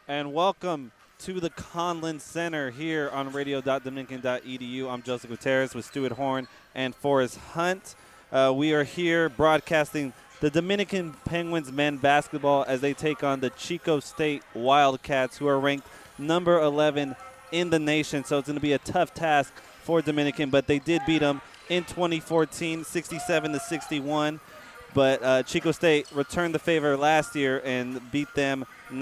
And welcome to the Conlin Center here on radio.dominican.edu. I'm Joseph Gutierrez with Stuart Horn and Forrest Hunt. We are here broadcasting the Dominican Penguins men basketball as they take on the Chico State Wildcats, who are ranked number 11 in the nation. So it's going to be a tough task for Dominican, but they did beat them in 2014, 67-61. But Chico State returned the favor last year and beat them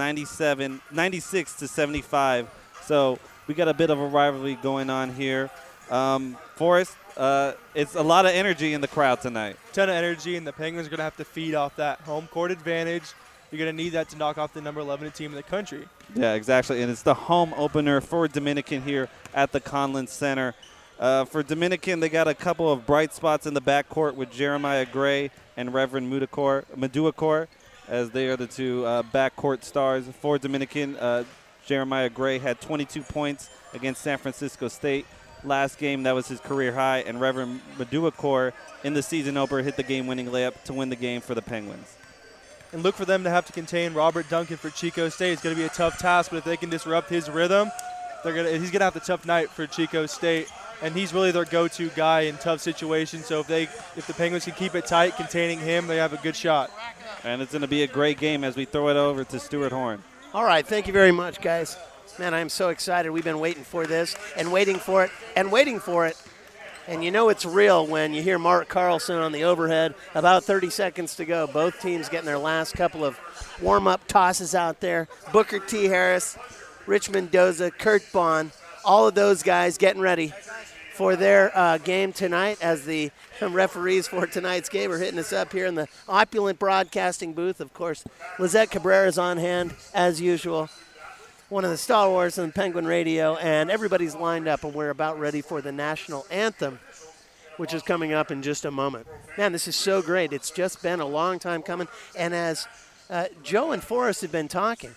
96-75. So we got a bit of a rivalry going on here. Forrest, it's a lot of energy in the crowd tonight. Ton of energy, and the Penguins are going to have to feed off that home court advantage. You're going to need that to knock off the number 11 team in the country. Yeah, exactly. And it's the home opener for Dominican here at the Conlin Center. For Dominican, they got a couple of bright spots in the backcourt with Jeremiah Gray and Reverend Maduakor, as they are the two backcourt stars. For Dominican, Jeremiah Gray had 22 points against San Francisco State. Last game, that was his career high, and Reverend Maduakor in the season opener hit the game-winning layup to win the game for the Penguins. And look for them to have to contain Robert Duncan for Chico State. It's going to be a tough task, but if they can disrupt his rhythm, he's going to have a tough night for Chico State. And he's really their go-to guy in tough situations. So if the Penguins can keep it tight, containing him, they have a good shot. And it's going to be a great game as we throw it over to Stuart Horn. All right, thank you very much, guys. Man, I'm so excited. We've been waiting for this and waiting for it and waiting for it. And you know it's real when you hear Mark Carlson on the overhead. About 30 seconds to go. Both teams getting their last couple of warm-up tosses out there. Booker T. Harris, Rich Mendoza, Kurt Bond, all of those guys getting ready for their game tonight, as the referees for tonight's game are hitting us up here in the opulent broadcasting booth. Of course, Lizette Cabrera is on hand, as usual, one of the stalwarts on Penguin Radio, and everybody's lined up, and we're about ready for the national anthem, which is coming up in just a moment. Man, this is so great. It's just been a long time coming, and as Joe and Forrest have been talking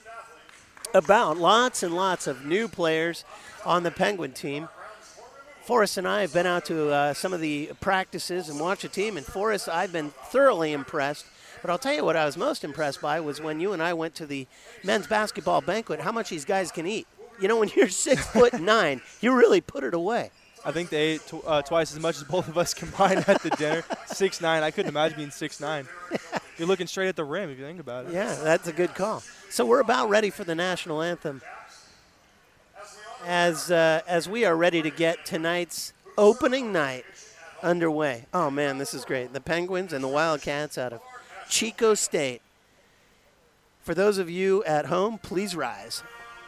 about lots and lots of new players on the Penguin team, Forrest and I have been out to some of the practices and watched the team, and Forrest, I've been thoroughly impressed. But I'll tell you what I was most impressed by was when you and I went to the men's basketball banquet, how much these guys can eat. You know, when you're 6'9", you really put it away. I think they ate twice as much as both of us combined at the dinner. 6'9", I couldn't imagine being 6'9". You're looking straight at the rim if you think about it. Yeah, that's a good call. So we're about ready for the national anthem. As we are ready to get tonight's opening night underway. Oh, man, this is great. The Penguins and the Wildcats out of Chico State. For those of you at home, please rise.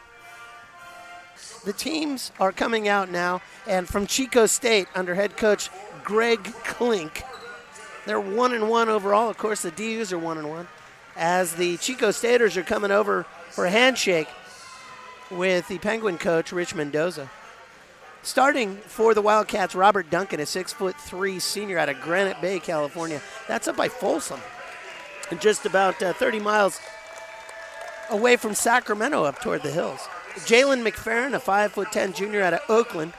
The teams are coming out now, and from Chico State under head coach Greg Klink, they're 1-1 overall. Of course, the DUs are 1-1. As the Chico Staters are coming over for a handshake with the Penguin coach, Rich Mendoza. Starting for the Wildcats, Robert Duncan, a 6'3" senior out of Granite Bay, California. That's up by Folsom, and just about 30 miles away from Sacramento up toward the hills. Jalen McFerrin, a 5'10" junior out of Oakland.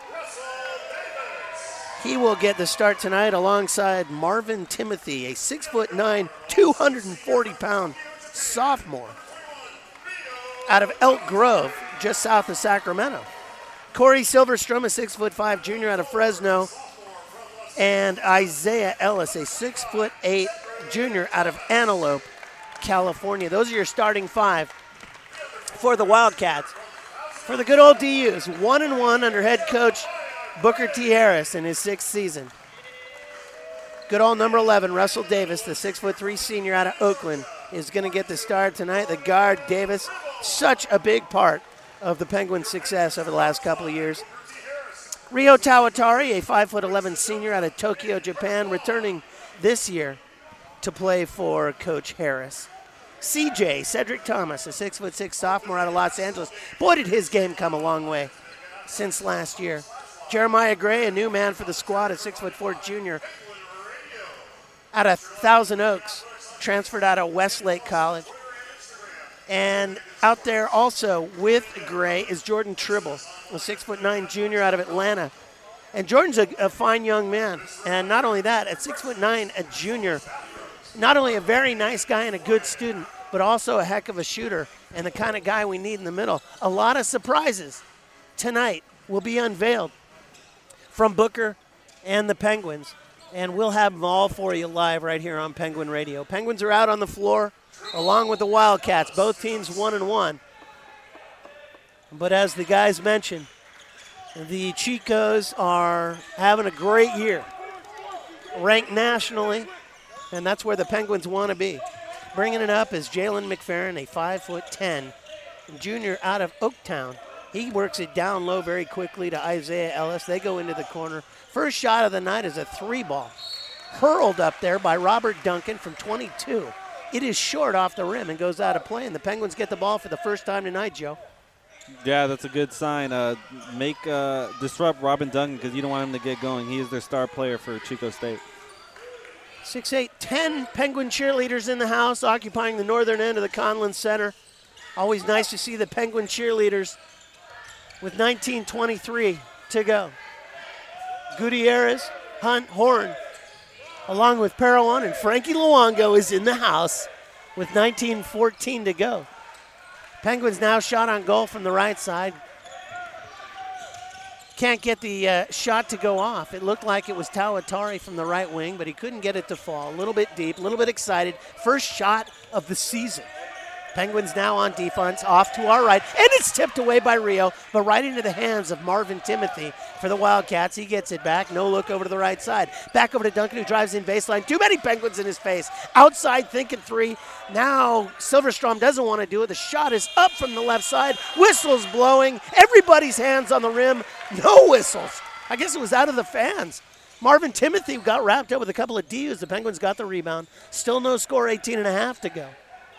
He will get the start tonight alongside Marvin Timothy, a 6'9", 240-pound sophomore out of Elk Grove, just south of Sacramento. Corey Silverstrom, a 6'5" junior out of Fresno, and Isaiah Ellis, a 6'8" junior out of Antelope, California. Those are your starting five for the Wildcats. For the good old DUs, 1-1 under head coach Booker T. Harris in his sixth season. Good old number 11, Russell Davis, the 6'3" senior out of Oakland, is going to get the start tonight. The guard, Davis, such a big part of the Penguins' success over the last couple of years. Ryo Tawatari, a 5'11" senior out of Tokyo, Japan, returning this year to play for Coach Harris. CJ, Cedric Thomas, a 6'6" sophomore out of Los Angeles. Boy, did his game come a long way since last year. Jeremiah Gray, a new man for the squad, a 6'4" junior out of Thousand Oaks, transferred out of Westlake College. And out there also with Gray is Jordan Tribble, a 6'9" junior out of Atlanta. And Jordan's a fine young man. And not only that, at 6'9", a junior, not only a very nice guy and a good student, but also a heck of a shooter and the kind of guy we need in the middle. A lot of surprises tonight will be unveiled from Booker and the Penguins, and we'll have them all for you live right here on Penguin Radio. Penguins are out on the floor along with the Wildcats, both teams 1-1. But as the guys mentioned, the Chicos are having a great year, ranked nationally, and that's where the Penguins want to be. Bringing it up is Jalen McFerrin, a 5'10" junior out of Oaktown. He works it down low very quickly to Isaiah Ellis. They go into the corner. First shot of the night is a 3-ball. Hurled up there by Robert Duncan from 22. It is short off the rim and goes out of play, and the Penguins get the ball for the first time tonight, Joe. Yeah, that's a good sign. Disrupt Robin Duncan because you don't want him to get going. He is their star player for Chico State. 6'8", 10 Penguin cheerleaders in the house, occupying the northern end of the Conlin Center. Always nice to see the Penguin cheerleaders with 19:23 to go. Gutierrez, Hunt, Horn, along with Parowan and Frankie Luongo is in the house with 19:14 to go. Penguins now shot on goal from the right side. Can't get the shot to go off. It looked like it was Tawatari from the right wing, but he couldn't get it to fall. A little bit deep, a little bit excited. First shot of the season. Penguins now on defense, off to our right, and it's tipped away by Rio, but right into the hands of Marvin Timothy for the Wildcats. He gets it back, no look over to the right side. Back over to Duncan, who drives in baseline. Too many Penguins in his face. Outside, thinking three. Now Silverstrom doesn't want to do it. The shot is up from the left side. Whistles blowing. Everybody's hands on the rim. No whistles. I guess it was out of the fans. Marvin Timothy got wrapped up with a couple of Ds. The Penguins got the rebound. Still no score, 18.5 to go.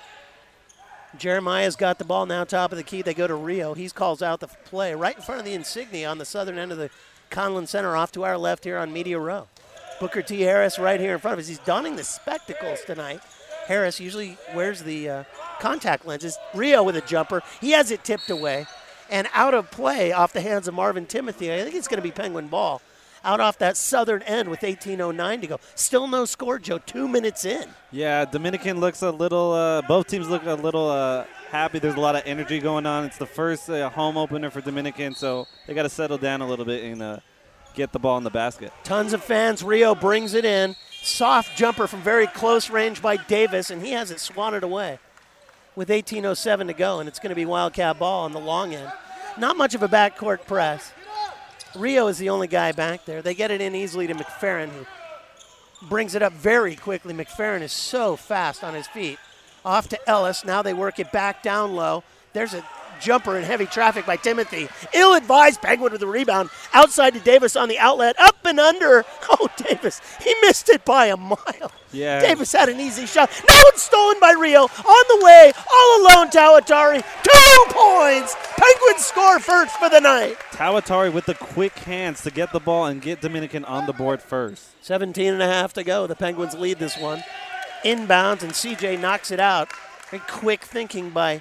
Jeremiah's got the ball now, top of the key. They go to Rio. He calls out the play right in front of the insignia on the southern end of the Conlin Center, off to our left here on Media Row. Booker T. Harris right here in front of us. He's donning the spectacles tonight. Harris usually wears the contact lenses. Rio with a jumper. He has it tipped away and out of play off the hands of Marvin Timothy. I think it's going to be Penguin ball. Out off that southern end with 18:09 to go. Still no score, Joe, 2 minutes in. Yeah, Dominican looks a little, both teams look a little happy. There's a lot of energy going on. It's the first home opener for Dominican, so they got to settle down a little bit and get the ball in the basket. Tons of fans. Rio brings it in. Soft jumper from very close range by Davis, and he has it swatted away with 18:07 to go, and it's going to be Wildcat ball on the long end. Not much of a backcourt press. Rio is the only guy back there. They get it in easily to McFerrin, who brings it up very quickly. McFerrin is so fast on his feet. Off to Ellis. Now they work it back down low. There's a jumper in heavy traffic by Timothy. Ill-advised Penguin with the rebound. Outside to Davis on the outlet. Up and under. Oh, Davis. He missed it by a mile. Yeah. Davis had an easy shot. Now it's stolen by Rio. On the way. All alone, Tawatari. 2 points. Penguins score first for the night. Tawatari with the quick hands to get the ball and get Dominican on the board first. 17.5 to go. The Penguins lead this one. Inbounds, and CJ knocks it out. Very quick thinking by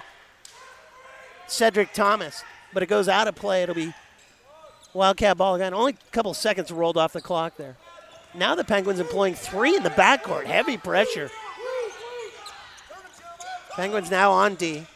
Cedric Thomas, but it goes out of play. It'll be Wildcat ball again. Only a couple seconds rolled off the clock there. Now the Penguins employing 3 in the backcourt. Heavy pressure. Penguins now on D.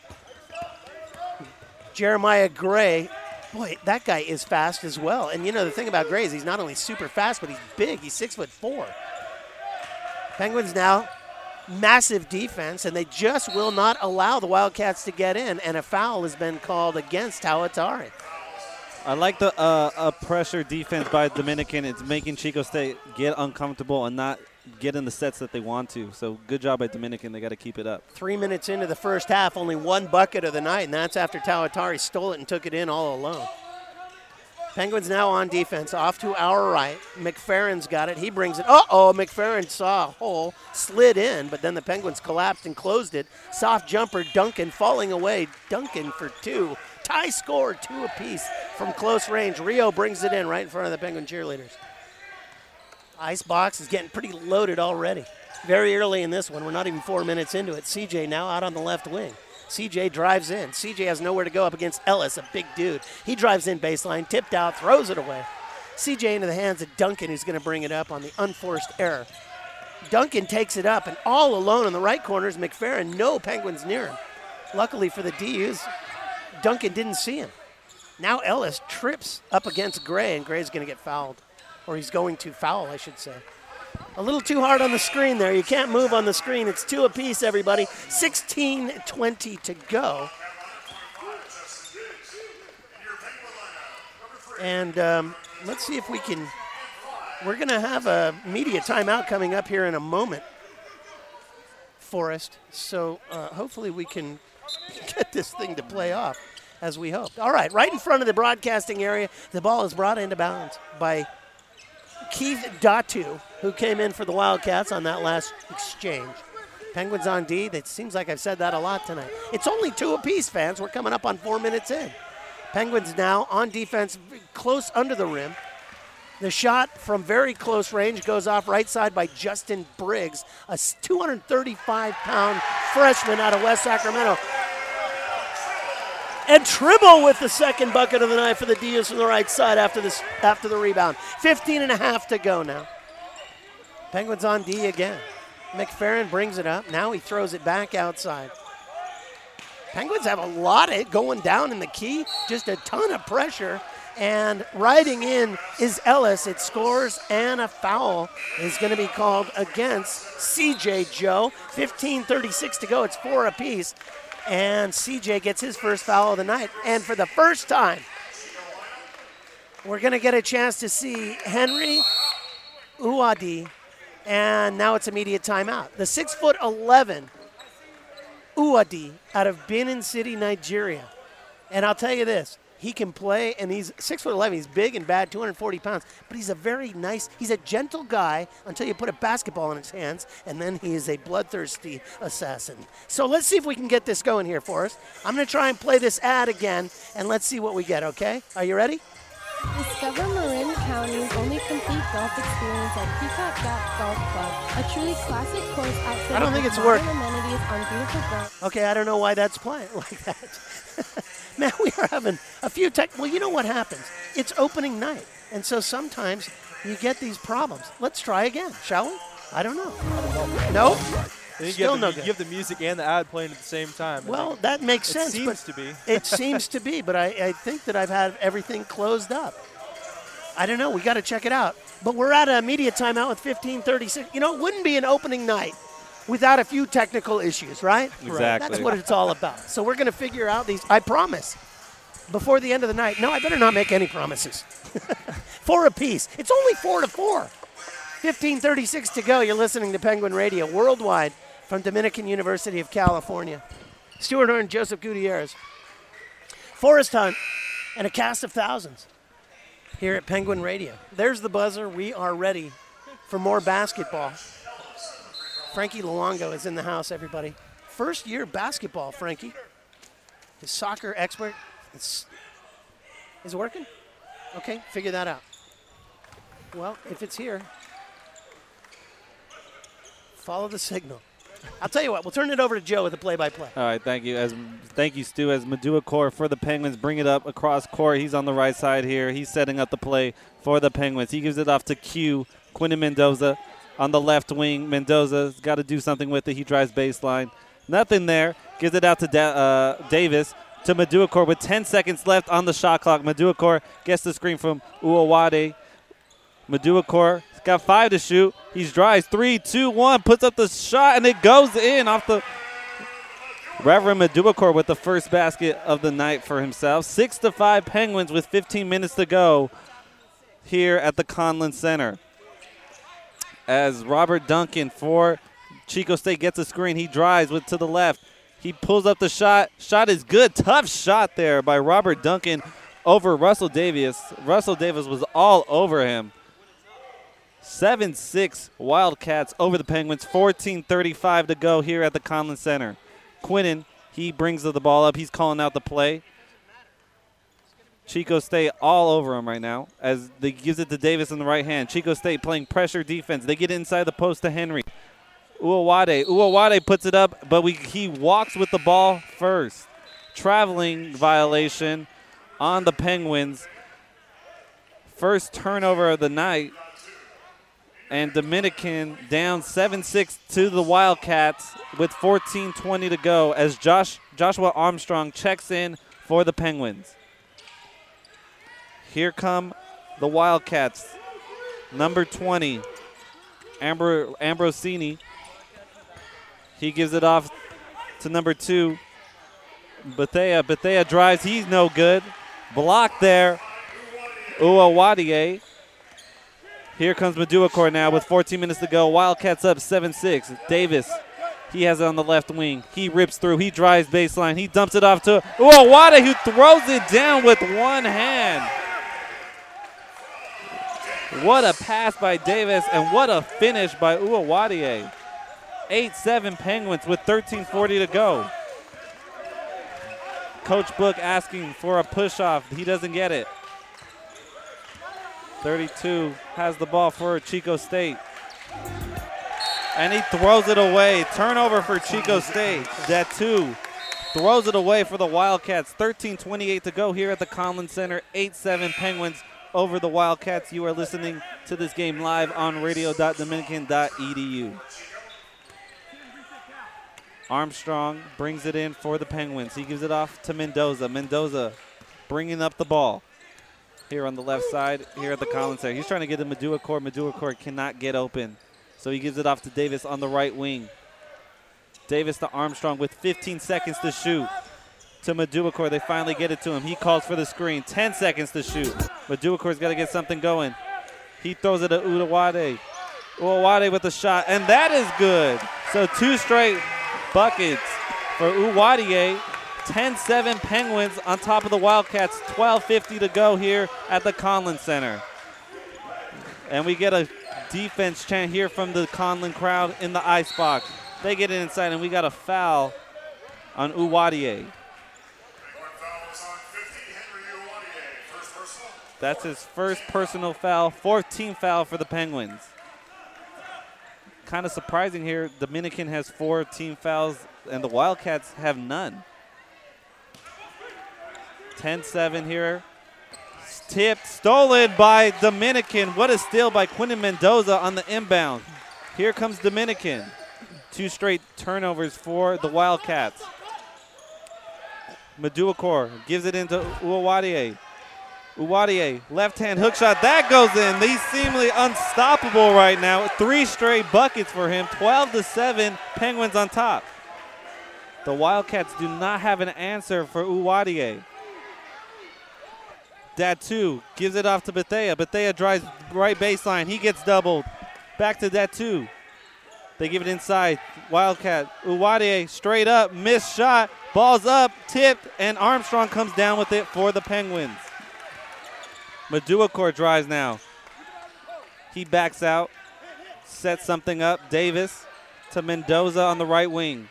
Jeremiah Gray. Boy, that guy is fast as well. And you know the thing about Gray is he's not only super fast, but he's big. He's 6'4". Penguins now massive defense, and they just will not allow the Wildcats to get in, and a foul has been called against Tawatari. I like the pressure defense by Dominican. It's making Chico State get uncomfortable and not get in the sets that they want to. So good job by Dominican. They got to keep it up. 3 minutes into the first half, only 1 bucket of the night, and that's after Tawatari stole it and took it in all alone. Penguins now on defense, off to our right. McFerrin's got it. He brings it. McFerrin saw a hole, slid in, but then the Penguins collapsed and closed it. Soft jumper, Duncan falling away. Duncan for 2. Tie score, 2 apiece from close range. Rio brings it in right in front of the Penguin cheerleaders. Icebox is getting pretty loaded already. Very early in this one. We're not even 4 minutes into it. CJ now out on the left wing. CJ drives in. CJ has nowhere to go up against Ellis, a big dude. He drives in baseline, tipped out, throws it away. CJ into the hands of Duncan, who's going to bring it up on the unforced error. Duncan takes it up, and all alone in the right corner is McFerrin. No Penguins near him. Luckily for the DUs, Duncan didn't see him. Now Ellis trips up against Gray, and Gray's going to get fouled. Or he's going to foul, I should say. A little too hard on the screen there. You can't move on the screen. It's 2 apiece, everybody. 16:20 to go. And let's see if we can. We're going to have a media timeout coming up here in a moment, Forrest. So hopefully we can get this thing to play off as we hoped. All right, right in front of the broadcasting area, the ball is brought into bounds by Keith Datu, who came in for the Wildcats on that last exchange. Penguins on D. It seems like I've said that a lot tonight. It's only 2 apiece, fans. We're coming up on 4 minutes in. Penguins now on defense, close under the rim. The shot from very close range goes off right side by Justin Briggs, a 235-pound freshman out of West Sacramento. And Tribble with the second bucket of the night for the DUs from the right side after the rebound. 15.5 to go now. Penguins on D again. McFerrin brings it up. Now he throws it back outside. Penguins have a lot of it going down in the key. Just a ton of pressure. And riding in is Ellis. It scores, and a foul is going to be called against CJ Joe. 15:36 to go. It's 4 apiece. And CJ gets his first foul of the night. And for the first time, we're going to get a chance to see Henry Uwadi. And now it's immediate timeout. The 6'11" Uwadi out of Benin City, Nigeria. And I'll tell you this. He can play, and he's 6'11". He's big and bad, 240 pounds. But he's a very nice, he's a gentle guy until you put a basketball in his hands, and then he is a bloodthirsty assassin. So let's see if we can get this going here for us. I'm going to try and play this ad again, and let's see what we get, okay? Are you ready? Discover Marin County's only complete golf experience at Peacock Gap Golf Club, a truly classic course outfitted I don't think with it's modern working. amenities on beautiful ground. Okay, I don't know why that's playing like that. Man, we are having a few well, you know what happens? It's opening night, and so sometimes you get these problems. Let's try again, shall we? I don't know. Nope. Still no good. You have the music and the ad playing at the same time. Well, that makes sense. It seems to be. It seems to be, but I think that I've had everything closed up. I don't know. We got to check it out. But we're at a media timeout with 15:36. You know, it wouldn't be an opening night without a few technical issues, right? Exactly. That's what it's all about. So we're going to figure out these, I promise, before the end of the night. No, I better not make any promises. 4 apiece. It's only 4 to 4. 15:36 to go. You're listening to Penguin Radio worldwide from Dominican University of California. Stuart Horn, Joseph Gutierrez, Forrest Hunt, and a cast of thousands here at Penguin Radio. There's the buzzer. We are ready for more basketball. Frankie Luongo is in the house, everybody. First year basketball, Frankie. The soccer expert. Is it working? Okay, figure that out. Well, if it's here, follow the signal. I'll tell you what, we'll turn it over to Joe with the play-by-play. All right, thank you. Thank you, Stu. As Maduakor for the Penguins bring it up across court. He's on the right side here. He's setting up the play for the Penguins. He gives it off to Quinton Mendoza on the left wing. Mendoza's got to do something with it. He drives baseline. Nothing there. Gives it out to Davis to Maduakor with 10 seconds left on the shot clock. Maduakor gets the screen from Uwawade. Maduakor got 5 to shoot. He drives 3, 2, 1, puts up the shot, and it goes in off the Reverend Maduakor with the first basket of the night for himself. 6-5 Penguins with 15 minutes to go here at the Conlon Center. As Robert Duncan for Chico State gets a screen, he drives to the left. He pulls up the shot. Shot is good. Tough shot there by Robert Duncan over Russell Davis. Russell Davis was all over him. 7-6 Wildcats over the Penguins. 14:35 to go here at the Conlon Center. Quinton, he brings the ball up. He's calling out the play. Chico State all over him right now as they gives it to Davis in the right hand. Chico State playing pressure defense. They get inside the post to Henry. Uwawade puts it up, but he walks with the ball first. Traveling violation on the Penguins. First turnover of the night. And Dominican down 7-6 to the Wildcats with 14:20 to go as Joshua Armstrong checks in for the Penguins. Here come the Wildcats. Number 20, Ambrosini. He gives it off to number 2, Bethea. Bethea drives. He's no good. Blocked there. Uawadie. Here comes Maduakor now with 14 minutes to go. Wildcats up 7-6. Davis, he has it on the left wing. He rips through. He drives baseline. He dumps it off to Uawadie, who throws it down with one hand. What a pass by Davis, and what a finish by Uawadie. 8-7 Penguins with 13:40 to go. Coach Book asking for a push-off. He doesn't get it. 32 has the ball for Chico State. And he throws it away. Turnover for Chico State. That 2 throws it away for the Wildcats. 13:28 to go here at the Conlin Center. 8-7 Penguins over the Wildcats. You are listening to this game live on radio.dominican.edu. Armstrong brings it in for the Penguins. He gives it off to Mendoza. Mendoza bringing up the ball. Here on the left side, here at the Collins Center. He's trying to get to Maduakor. Maduakor cannot get open. So he gives it off to Davis on the right wing. Davis to Armstrong with 15 seconds to shoot. To Maduakor, they finally get it to him. He calls for the screen. 10 seconds to shoot. Maduakor's got to get something going. He throws it to Uawadie. Uawadie with the shot, and that is good. So 2 straight buckets for Uawadie. 10-7 Penguins on top of the Wildcats. 12:50 to go here at the Conlin Center. And we get a defense chant here from the Conlin crowd in the ice box. They get it inside, and we got a foul on Uawadie. That's his first personal foul, 4th team foul for the Penguins. Kind of surprising here. Dominican has 4 team fouls, and the Wildcats have none. 10-7 here. Tipped, stolen by Dominican. What a steal by Quinton Mendoza on the inbound. Here comes Dominican. 2 straight turnovers for the Wildcats. Maduakor gives it into Uawadie. Uawadie, left-hand hook shot. That goes in. He's seemingly unstoppable right now. 3 straight buckets for him. 12-7, Penguins on top. The Wildcats do not have an answer for Uawadie. Datu gives it off to Bethea. Bethea drives right baseline. He gets doubled. Back to Datu. They give it inside. Wildcat. Uawadie straight up. Missed shot. Ball's up. Tipped. And Armstrong comes down with it for the Penguins. Maduakor drives now. He backs out. Sets something up. Davis to Mendoza on the right wing.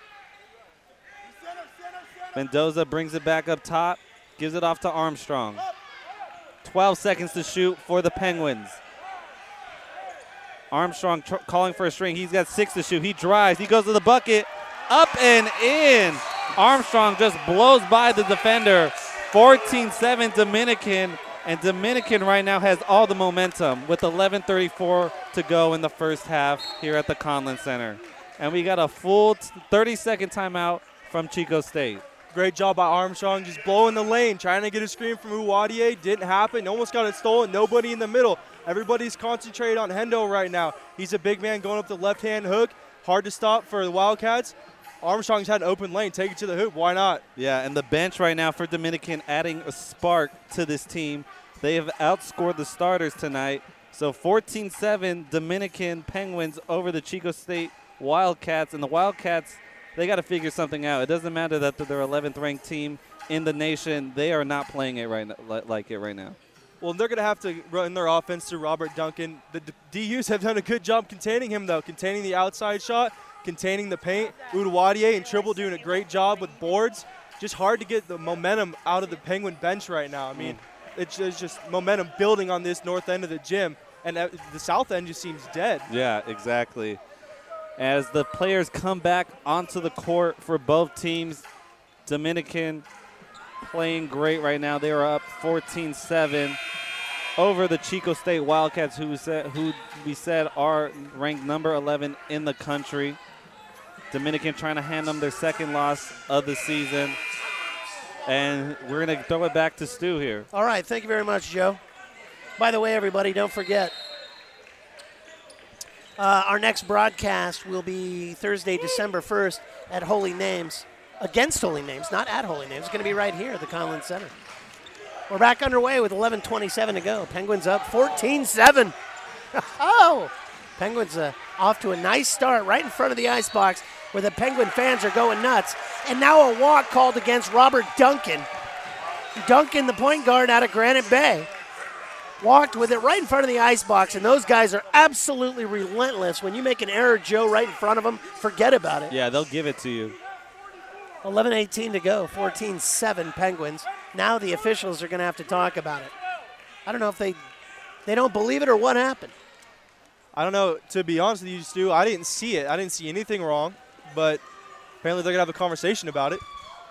Mendoza brings it back up top. Gives it off to Armstrong. 12 seconds to shoot for the Penguins. Armstrong calling for a string. He's got 6 to shoot. He drives. He goes to the bucket. Up and in. Armstrong just blows by the defender. 14-7 Dominican. And Dominican right now has all the momentum with 11:34 to go in the first half here at the Conlin Center. And we got a full 30-second timeout from Chico State. Great job by Armstrong, just blowing the lane, trying to get a screen from Uawadie. Didn't happen. Almost got it stolen. Nobody in the middle. Everybody's concentrated on Hendo right now. He's a big man going up the left-hand hook. Hard to stop for the Wildcats. Armstrong's had an open lane. Take it to the hoop. Why not? Yeah, and the bench right now for Dominican adding a spark to this team. They have outscored the starters tonight. So 14-7 Dominican Penguins over the Chico State Wildcats. And the Wildcats, they got to figure something out. It doesn't matter that they're 11th ranked team in the nation. They are not playing it right now, like it right now. Well, they're going to have to run their offense through Robert Duncan. The DUs have done a good job containing him, though, containing the outside shot, containing the paint. Uawadie and Tribble doing a great job with boards. Just hard to get the momentum out of the Penguin bench right now. I mean, it's just momentum building on this north end of the gym, and the south end just seems dead. Yeah, exactly. As the players come back onto the court for both teams, Dominican playing great right now. They are up 14-7. over the Chico State Wildcats, who we said are ranked number 11 in the country. Dominican trying to hand them their second loss of the season. And we're going to throw it back to Stu here. All right, thank you very much, Joe. By the way, everybody, don't forget, our next broadcast will be Thursday, December 1st at Holy Names, against Holy Names, not at Holy Names. It's going to be right here at the Conlin Center. We're back underway with 11:27 to go. Penguins up 14-7. Oh, Penguins off to a nice start right in front of the ice box where the Penguin fans are going nuts. And now a walk called against Robert Duncan. Duncan, the point guard out of Granite Bay, walked with it right in front of the ice box, and those guys are absolutely relentless. When you make an error, Joe, right in front of them, forget about it. Yeah, they'll give it to you. 11:18 to go, 14-7 Penguins. Now the officials are going to have to talk about it. I don't know if they don't believe it or what happened. I don't know. To be honest with you, Stu, I didn't see it. I didn't see anything wrong, but apparently they're going to have a conversation about it.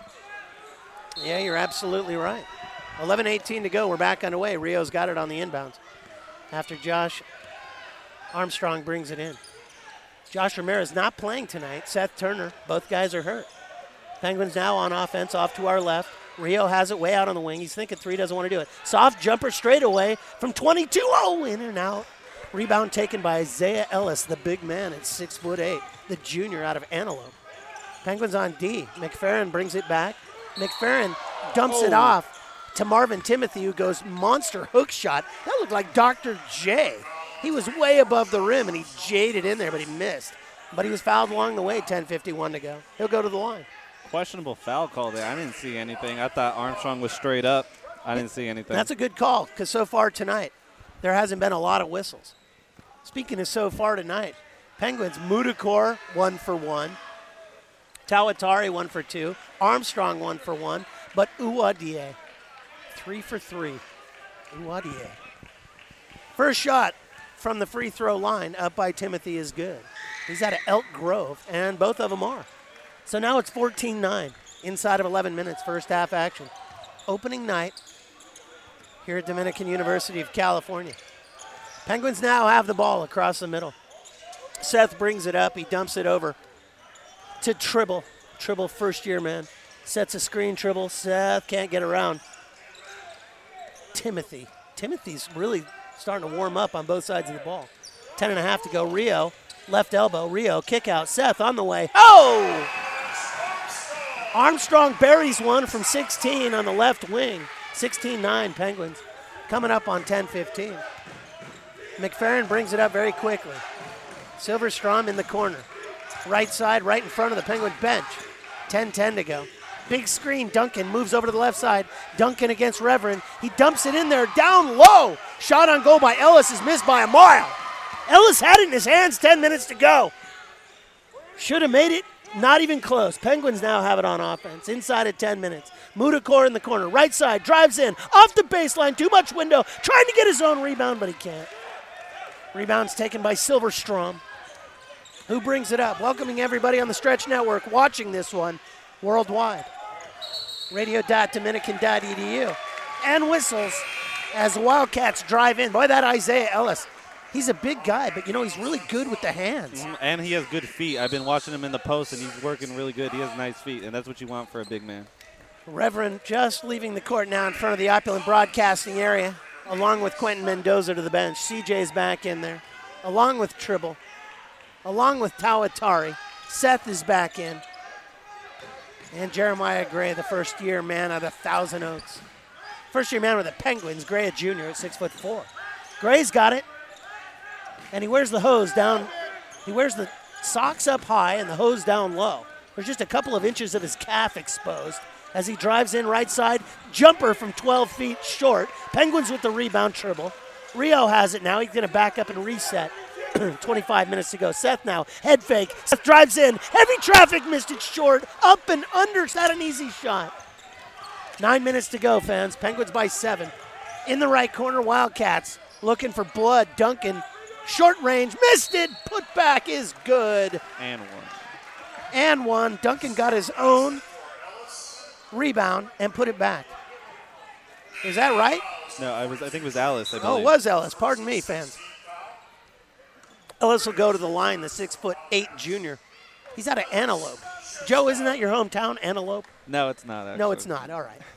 Yeah, you're absolutely right. 11:18 to go. We're back underway. Rio's got it on the inbounds after Josh Armstrong brings it in. Josh Ramirez not playing tonight. Seth Turner, both guys are hurt. Penguins now on offense off to our left. Rio has it way out on the wing. He's thinking three, doesn't want to do it. Soft jumper straight away from 22. Oh, in and out. Rebound taken by Isaiah Ellis, the big man at 6'8", the junior out of Antelope. Penguins on D. McFerrin brings it back. McFerrin dumps it off to Marvin Timothy, who goes monster hook shot. That looked like Dr. J. He was way above the rim, and he jaded in there, but he missed. But he was fouled along the way, 10:51 to go. He'll go to the line. Questionable foul call there. I didn't see anything. I thought Armstrong was straight up. I didn't see anything. That's a good call, because so far tonight, there hasn't been a lot of whistles. Speaking of so far tonight, Penguins, Mudakor 1 for 1. Tawatari 1 for 2. Armstrong 1 for 1. But Uwadie 3 for 3. Uwadie. First shot from the free throw line up by Timothy is good. He's out of Elk Grove, and both of them are. So now it's 14-9 inside of 11 minutes, first half action. Opening night here at Dominican University of California. Penguins now have the ball across the middle. Seth brings it up. He dumps it over to Tribble. Tribble, first-year man. Sets a screen, Tribble. Seth can't get around. Timothy. Timothy's really starting to warm up on both sides of the ball. 10.5 to go. Rio, left elbow. Rio, kick out. Seth on the way. Oh! Armstrong buries one from 16 on the left wing. 16-9 Penguins. Coming up on 10:15. McFerrin brings it up very quickly. Silverstrom in the corner. Right side, right in front of the Penguin bench. 10:10 to go. Big screen, Duncan moves over to the left side. Duncan against Reverend. He dumps it in there, down low. Shot on goal by Ellis is missed by a mile. Ellis had it in his hands, 10 minutes to go. Should have made it, not even close. Penguins now have it on offense, inside at 10 minutes. Mudakor in the corner, right side, drives in, off the baseline, too much window, trying to get his own rebound, but he can't. Rebound's taken by Silverstrom, who brings it up. Welcoming everybody on the Stretch Network watching this one worldwide. Radio.dominican.edu. And whistles as the Wildcats drive in. Boy, that Isaiah Ellis, he's a big guy, but, he's really good with the hands. And he has good feet. I've been watching him in the post, and he's working really good. He has nice feet, and that's what you want for a big man. Reverend just leaving the court now in front of the Opulent Broadcasting area, along with Quentin Mendoza to the bench. CJ's back in there, along with Tribble, along with Tawatari. Seth is back in. And Jeremiah Gray, the first-year man out of Thousand Oaks. First-year man with the Penguins, Gray a junior at 6'4". Gray's got it. And he wears the hose down. He wears the socks up high and the hose down low. There's just a couple of inches of his calf exposed as he drives in right side. Jumper from 12 feet short. Penguins with the rebound, Tribble. Rio has it now. He's going to back up and reset. 25 minutes to go. Seth now, head fake. Seth drives in. Heavy traffic, missed it short. Up and under. Is that an easy shot? 9 minutes to go, fans. Penguins by 7. In the right corner, Wildcats looking for blood. Duncan, short range, missed it. Put back is good. And one. Duncan got his own rebound and put it back. Is that right? No, I think it was Ellis, I Oh, believe. it was Ellis. Pardon me, fans. Ellis will go to the line, the 6'8" junior. He's out of Antelope. Joe, isn't that your hometown, Antelope? No, it's not, actually. No, it's not. All right.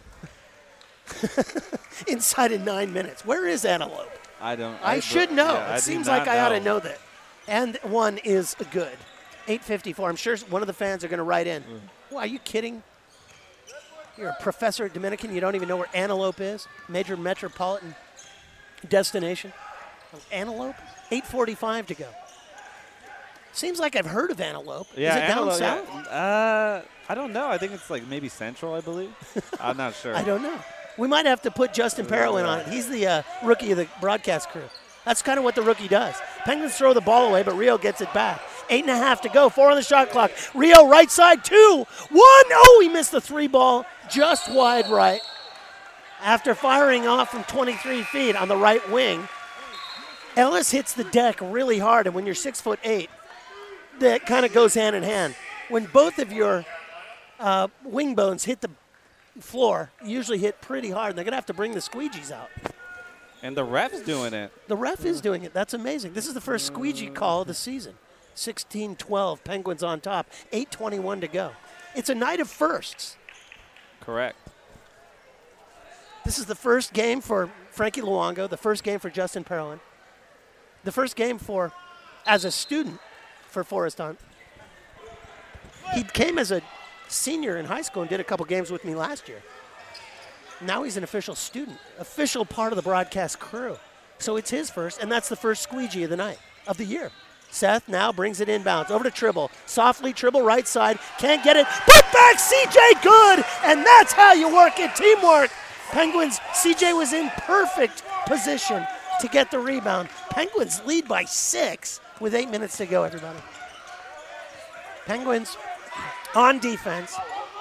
Inside in 9 minutes. Where is Antelope? I don't. I should know. Yeah, It seems like I ought to know that. And one is good. 8:54. I'm sure one of the fans are going to write in. Well, are you kidding? You're a professor at Dominican. You don't even know where Antelope is? Major metropolitan destination. Antelope? 8:45 to go. Seems like I've heard of Antelope. Yeah, is it down Antelope, south? yeah. I don't know. I think it's like maybe Central, I believe. I'm not sure. I don't know. We might have to put Justin Parolin on it. He's the rookie of the broadcast crew. That's kind of what the rookie does. Penguins throw the ball away, but Rio gets it back. 8.5 to go. 4 on the shot clock. Rio right side, 2, 1. Oh, he missed the 3 ball just wide right. After firing off from 23 feet on the right wing, Ellis hits the deck really hard, and when you're 6'8", that kind of goes hand in hand. When both of your wing bones hit the floor, you usually hit pretty hard, and they're going to have to bring the squeegees out. And the ref's doing it. The ref is doing it. That's amazing. This is the first squeegee call of the season. 16-12, Penguins on top. 8:21 to go. It's a night of firsts. Correct. This is the first game for Frankie Luongo, the first game for Justin Parolin, the first game for, as a student, for Forrest Hunt. He came as a senior in high school and did a couple games with me last year. Now he's an official student, official part of the broadcast crew. So it's his first, and that's the first squeegee of the night, of the year. Seth now brings it inbounds over to Tribble. Softly, Tribble right side, can't get it. Put back, CJ, good! And that's how you work it, teamwork. Penguins, CJ was in perfect position to get the rebound. Penguins lead by 6 with 8 minutes to go, everybody. Penguins on defense.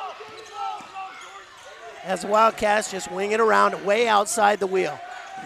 As the Wildcats just wing it around way outside the wheel.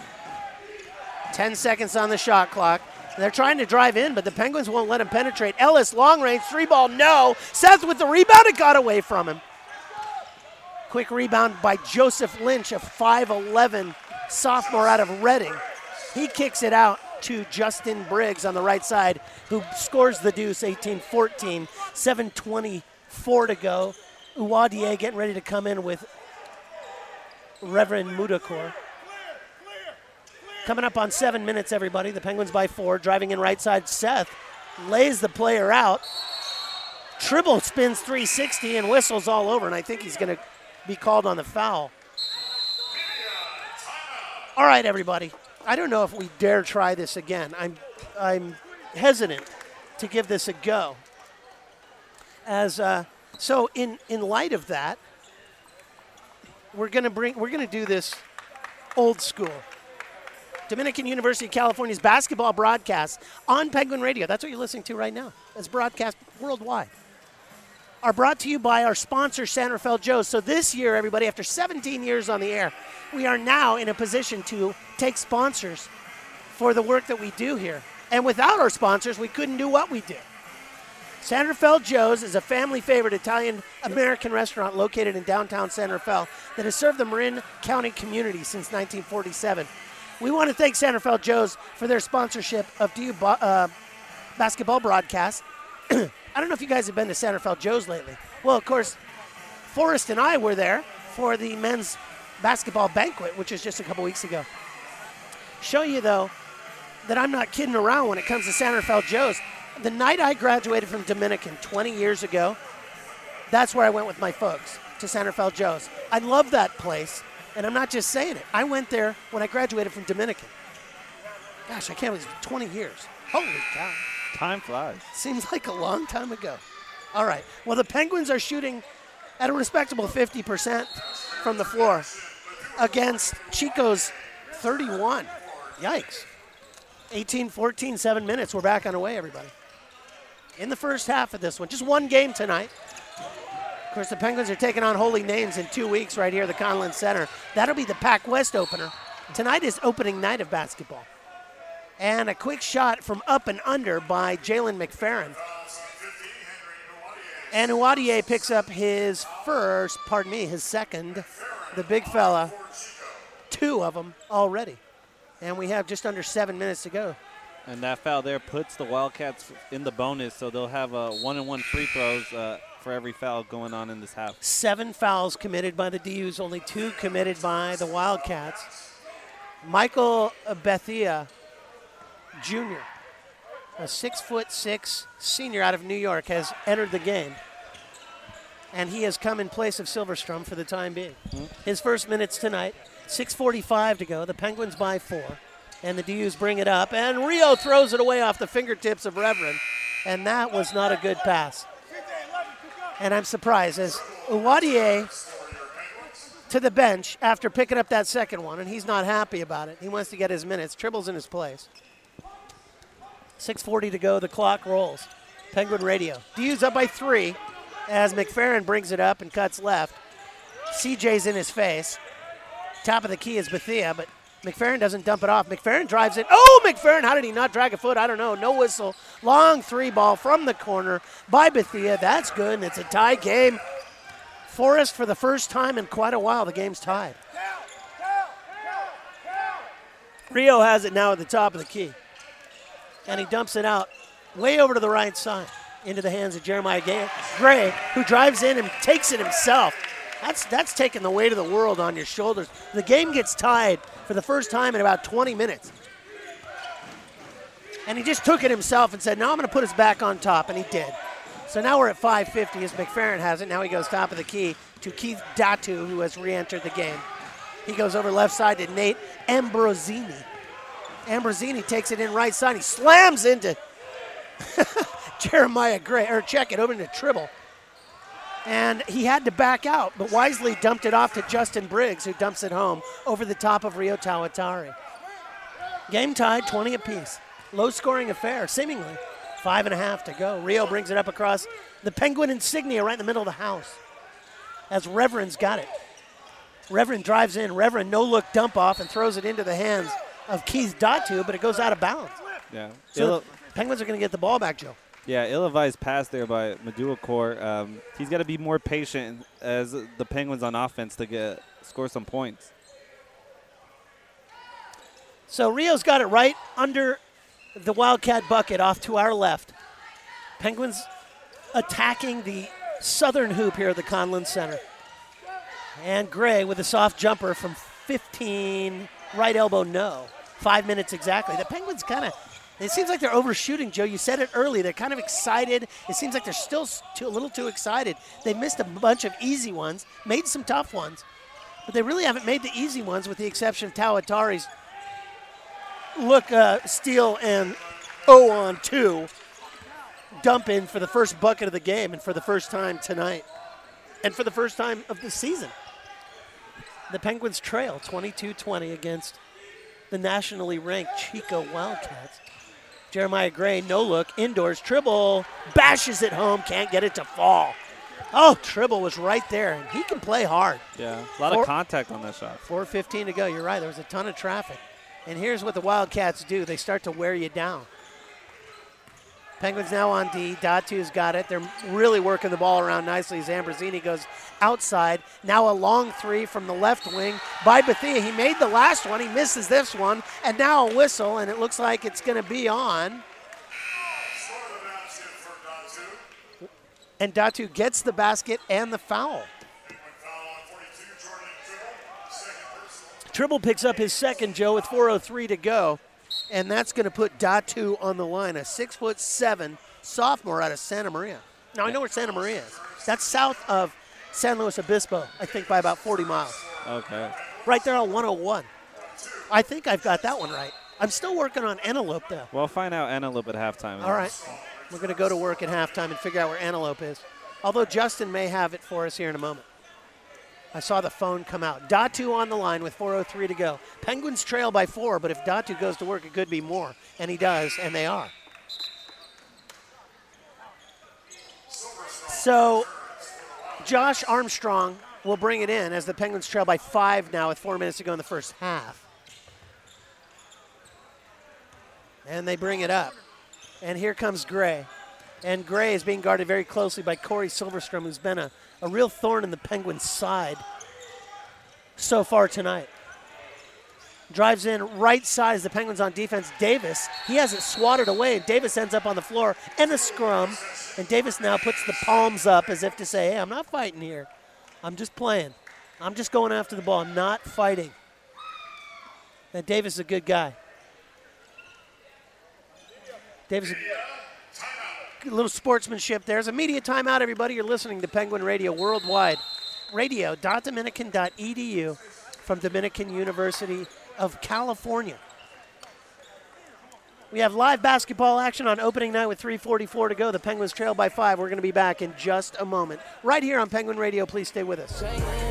10 seconds on the shot clock. They're trying to drive in, but the Penguins won't let him penetrate. Ellis, long range, 3-ball, no. Seth with the rebound, it got away from him. Quick rebound by Joseph Lynch, a 5'11" sophomore out of Reading. He kicks it out to Justin Briggs on the right side, who scores the deuce, 18-14, 7:24 to go. Uwadie getting ready to come in with Reverend Mudakor. Coming up on 7 minutes, everybody. The Penguins by 4, driving in right side. Seth lays the player out. Tribble spins 360 and whistles all over, and I think he's going to be called on the foul. All right, everybody. I don't know if we dare try this again. I'm hesitant to give this a go. So in light of that, we're gonna do this old school. Dominican University of California's basketball broadcast on Penguin Radio. That's what you're listening to right now. It's broadcast worldwide. Are brought to you by our sponsor, San Rafael Joe's. So this year, everybody, after 17 years on the air, we are now in a position to take sponsors for the work that we do here. And without our sponsors, we couldn't do what we do. San Rafael Joe's is a family favorite Italian-American restaurant located in downtown San Rafael that has served the Marin County community since 1947. We want to thank San Rafael Joe's for their sponsorship of DU basketball broadcasts. I don't know if you guys have been to San Rafael Joe's lately. Well, of course, Forrest and I were there for the men's basketball banquet, which was just a couple weeks ago. Show you, though, that I'm not kidding around when it comes to San Rafael Joe's. The night I graduated from Dominican 20 years ago, that's where I went with my folks, to San Rafael Joe's. I love that place, and I'm not just saying it. I went there when I graduated from Dominican. Gosh, I can't believe it's 20 years. Holy cow. Time flies. Seems like a long time ago. All right. Well, the Penguins are shooting at a respectable 50% from the floor against Chico's 31. Yikes. 18-14, 7 minutes. We're back on the way, everybody. In the first half of this one. Just one game tonight. Of course, the Penguins are taking on Holy Names in 2 weeks right here at the Conlin Center. That'll be the Pac West opener. Tonight is opening night of basketball. And a quick shot from up and under by Jalen McFerrin. And Uwadie picks up his second. The big fella. 2 of them already. And we have just under 7 minutes to go. And that foul there puts the Wildcats in the bonus, so they'll have 1-and-1 free throws for every foul going on in this half. 7 fouls committed by the DUs, only 2 committed by the Wildcats. Michael Bethia Jr., a 6'6" senior out of New York, has entered the game. And he has come in place of Silverstrom for the time being. His first minutes tonight, 6:45 to go. The Penguins by 4. And the DUs bring it up. And Rio throws it away off the fingertips of Reverend. And that was not a good pass. And I'm surprised as Uwadier to the bench after picking up that second one. And he's not happy about it. He wants to get his minutes. Tribble's in his place. 6:40 to go. The clock rolls. Penguin Radio. DUs up by 3 as McFerrin brings it up and cuts left. CJ's in his face. Top of the key is Bethia, but McFerrin doesn't dump it off. McFerrin drives it. Oh, McFerrin, how did he not drag a foot? I don't know. No whistle. Long 3 ball from the corner by Bethia. That's good, and it's a tie game. Forrest, for the first time in quite a while, the game's tied. Rio has it now at the top of the key. And he dumps it out way over to the right side into the hands of Jeremiah Gray, who drives in and takes it himself. That's taking the weight of the world on your shoulders. The game gets tied for the first time in about 20 minutes. And he just took it himself and said, no, I'm going to put us back on top, and he did. So now we're at 5:50 as McFerrin has it. Now he goes top of the key to Keith Datu, who has re-entered the game. He goes over left side to Nate Ambrosini. Ambrosini takes it in right side. He slams into Jeremiah Gray, or check it over into Tribble. And he had to back out, but wisely dumped it off to Justin Briggs, who dumps it home over the top of Rio Tawatari. Game tied, 20 apiece. Low-scoring affair, seemingly. 5.5 to go. Rio brings it up across the Penguin insignia right in the middle of the house as Reverend's got it. Reverend drives in. Reverend no-look dump-off and throws it into the hands of Keith Datu, but it goes out of bounds. Yeah. So the Penguins are going to get the ball back, Joe. Yeah, ill-advised pass there by Maduakor. He's got to be more patient as the Penguins on offense to score some points. So Rio's got it right under the Wildcat bucket off to our left. Penguins attacking the southern hoop here at the Conlin Center. And Gray with a soft jumper from 15, right elbow, no. 5 minutes exactly. The Penguins kind of, it seems like they're overshooting, Joe. You said it early. They're kind of excited. It seems like they're still a little too excited. They missed a bunch of easy ones, made some tough ones, but they really haven't made the easy ones with the exception of Tawatari's steal and 0-on-2 dump in for the first bucket of the game and for the first time tonight and for the first time of the season. The Penguins trail 22-20 against the nationally ranked Chico Wildcats. Jeremiah Gray, no look, indoors. Tribble bashes it home, can't get it to fall. Oh, Tribble was right there, and he can play hard. Yeah, a lot of contact on that shot. 4:15 to go. You're right. There was a ton of traffic. And here's what the Wildcats do. They start to wear you down. Penguins now on D. Datu's got it. They're really working the ball around nicely as Ambrosini goes outside. Now a long 3 from the left wing by Bethia. He made the last one. He misses this one. And now a whistle, and it looks like it's going to be on. And Datu gets the basket and the foul. Tribble picks up his second, Joe, with 4:03 to go. And that's going to put Datu on the line, a 6'7" sophomore out of Santa Maria. Now, I know where Santa Maria is. That's south of San Luis Obispo, I think, by about 40 miles. Okay. Right there on 101. I think I've got that one right. I'm still working on Antelope, though. We'll find out Antelope at halftime. All right. We're going to go to work at halftime and figure out where Antelope is. Although Justin may have it for us here in a moment. I saw the phone come out. Datu on the line with 4:03 to go. Penguins trail by 4, but if Datu goes to work, it could be more. And he does, and they are. So Josh Armstrong will bring it in as the Penguins trail by 5 now with 4 minutes to go in the first half. And they bring it up. And here comes Gray. And Gray is being guarded very closely by Corey Silverstrom, who's been a real thorn in the Penguins' side so far tonight. drives in, right sides the Penguins on defense. Davis, he has it swatted away, and Davis ends up on the floor and a scrum. And Davis now puts the palms up as if to say, hey, I'm not fighting here. I'm just playing. I'm just going after the ball. I'm not fighting. And Davis is a good guy. Davis, a little sportsmanship. There's a media timeout, everybody. You're listening to Penguin Radio Worldwide. Radio.dominican.edu from Dominican University of California. We have live basketball action on opening night with 3:44 to go. The Penguins trail by 5. We're going to be back in just a moment. Right here on Penguin Radio. Please stay with us.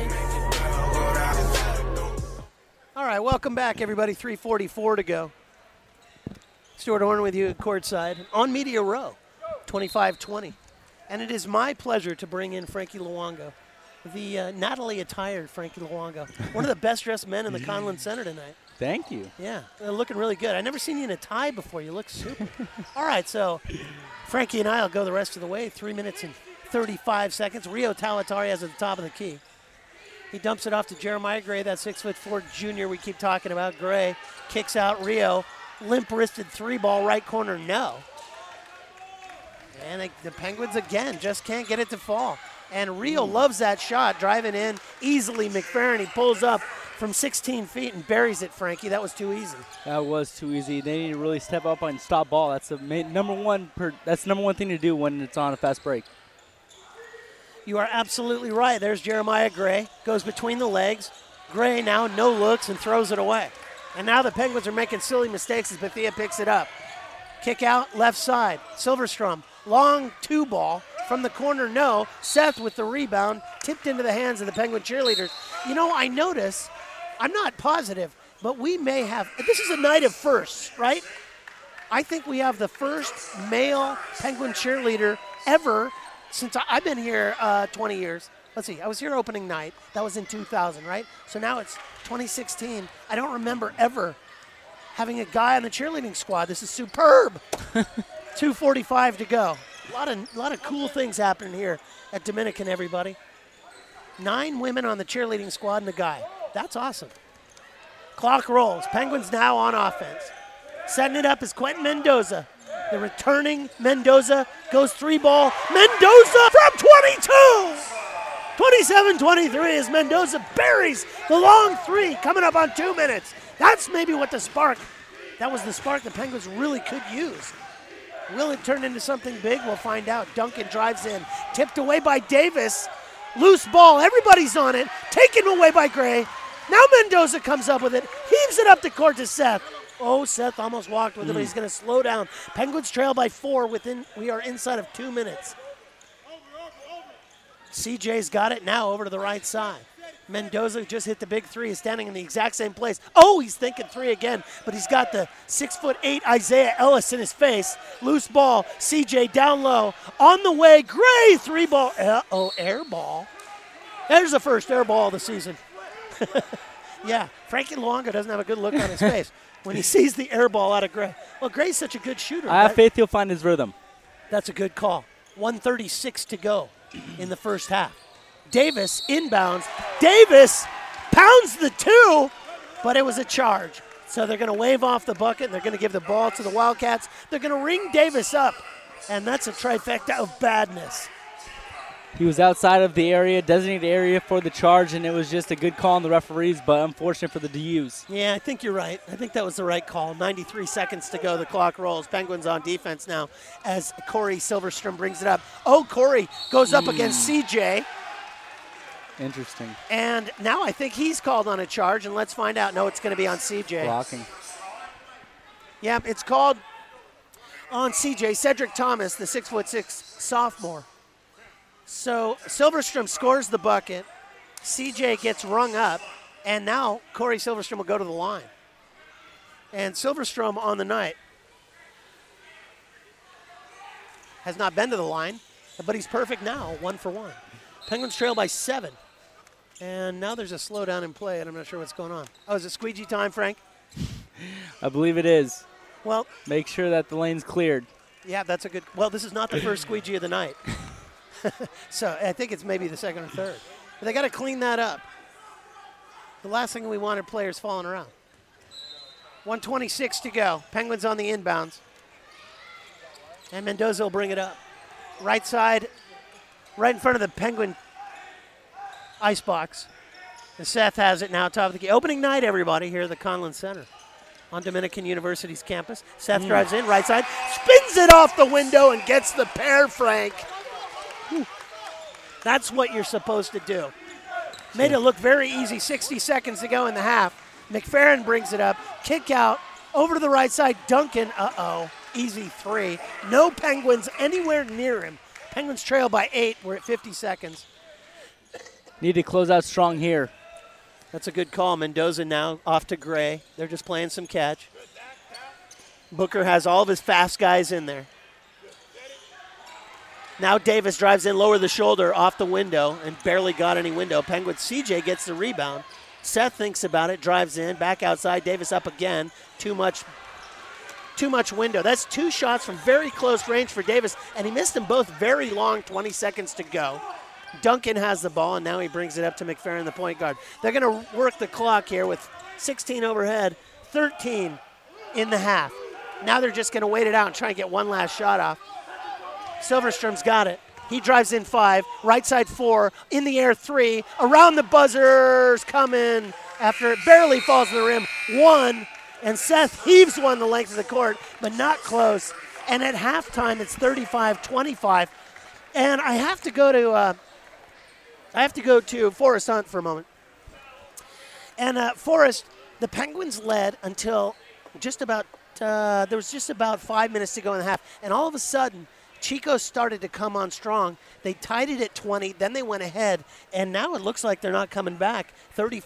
All right, welcome back, everybody. 3:44 to go. Stuart Horn with you at courtside on Media Row, 25-20. And it is my pleasure to bring in Frankie Luongo, the Natalie-attired Frankie Luongo, one of the best-dressed men in the Conlin Center tonight. Thank you. Yeah, looking really good. I've never seen you in a tie before. You look super. All right, so Frankie and I will go the rest of the way. 3 minutes and 35 seconds. Rio Talatari is at the top of the key. He dumps it off to Jeremiah Gray, that 6'4" junior we keep talking about. Gray kicks out Rio. Limp-wristed 3-ball right corner, no. And the Penguins, again, just can't get it to fall. And Rio loves that shot, driving in easily. McFerrin, he pulls up from 16 feet and buries it, Frankie. That was too easy. That was too easy. They need to really step up and stop ball. That's the number one thing to do when it's on a fast break. You are absolutely right. There's Jeremiah Gray. Goes between the legs. Gray now no looks and throws it away. And now the Penguins are making silly mistakes as Bethea picks it up. Kick out, left side. Silverstrom, long 2-ball from the corner, no. Seth with the rebound, tipped into the hands of the Penguin cheerleaders. You know, I notice, I'm not positive, but we may have, this is a night of firsts, right? I think we have the first male Penguin cheerleader ever since I've been here 20 years. Let's see, I was here opening night. That was in 2000, right? So now it's 2016. I don't remember ever having a guy on the cheerleading squad. This is superb. 2:45 to go. A lot of cool things happening here at Dominican, everybody. 9 women on the cheerleading squad and a guy. That's awesome. Clock rolls. Penguins now on offense. Setting it up is Quentin Mendoza. The returning Mendoza goes 3-ball. Mendoza from 22! 27-23 as Mendoza buries the long 3 coming up on 2 minutes. That's maybe what that was the spark the Penguins really could use. Will it turn into something big? We'll find out. Duncan drives in. Tipped away by Davis. Loose ball. Everybody's on it. Taken away by Gray. Now Mendoza comes up with it. Heaves it up the court to Seth. Oh, Seth almost walked with it, but he's going to slow down. Penguins trail by 4 we are inside of 2 minutes. CJ's got it now over to the right side. Mendoza just hit the big 3, is standing in the exact same place. Oh, he's thinking 3 again, but he's got the 6'8" Isaiah Ellis in his face. Loose ball, CJ down low. On the way, Gray, 3-ball. Air ball. There's the first air ball of the season. Yeah, Frankie Luongo doesn't have a good look on his face when he sees the air ball out of Gray. Well, Gray's such a good shooter. I have faith he'll find his rhythm. That's a good call. 1:36 to go in the first half. Davis inbounds. Davis pounds the 2, but it was a charge. So they're going to wave off the bucket, and they're going to give the ball to the Wildcats. They're going to ring Davis up, and that's a trifecta of badness. He was outside of the area, designated area for the charge, and it was just a good call on the referees, but unfortunate for the DUs. Yeah, I think you're right. I think that was the right call. 93 seconds to go. The clock rolls. Penguins on defense now as Corey Silverstrom brings it up. Oh, Corey goes up against CJ. Interesting. And now I think he's called on a charge, and let's find out. No, it's going to be on CJ. Blocking. Yeah, it's called on CJ. Cedric Thomas, the 6'6" sophomore. So Silverstrom scores the bucket. CJ gets rung up, and now Corey Silverstrom will go to the line. And Silverstrom on the night has not been to the line, but he's perfect now, 1 for 1. Penguins trail by 7. And now there's a slowdown in play, and I'm not sure what's going on. Oh, is it squeegee time, Frank? I believe it is. Well, make sure that the lane's cleared. Yeah, that's a good – well, this is not the first squeegee of the night. So I think it's maybe the second or third. But they got to clean that up. The last thing we want are players falling around. 1:26 to go. Penguins on the inbounds. And Mendoza will bring it up. Right side, right in front of the Penguin icebox. And Seth has it now, top of the key. Opening night, everybody, here at the Conlin Center on Dominican University's campus. Seth drives in, right side, spins it off the window and gets the pair, Frank. Whew. That's what you're supposed to do. Made it look very easy. 60 seconds to go in the half. McFerrin brings it up. Kick out. Over to the right side. Duncan. Easy three. No Penguins anywhere near him. Penguins trail by 8. We're at 50 seconds. Need to close out strong here. That's a good call. Mendoza now off to Gray. They're just playing some catch. Booker has all of his fast guys in there. Now Davis drives in, lower the shoulder off the window, and barely got any window. Penguins CJ gets the rebound. Seth thinks about it, drives in, back outside. Davis up again. Too much window. That's 2 shots from very close range for Davis, and he missed them both very long, 20 seconds to go. Duncan has the ball, and now he brings it up to McFerrin, the point guard. They're going to work the clock here with 16 overhead, 13 in the half. Now they're just going to wait it out and try and get one last shot off. Silverstrom's got it. He drives in 5, right side 4, in the air 3, around the buzzers, coming after it barely falls to the rim. 1, and Seth heaves one the length of the court, but not close. And at halftime, it's 35-25. And I have to go to Forrest Hunt for a moment. And Forrest, the Penguins led until there was just about 5 minutes to go in the half. And all of a sudden, Chico started to come on strong. They tied it at 20, then they went ahead, and now it looks like they're not coming back.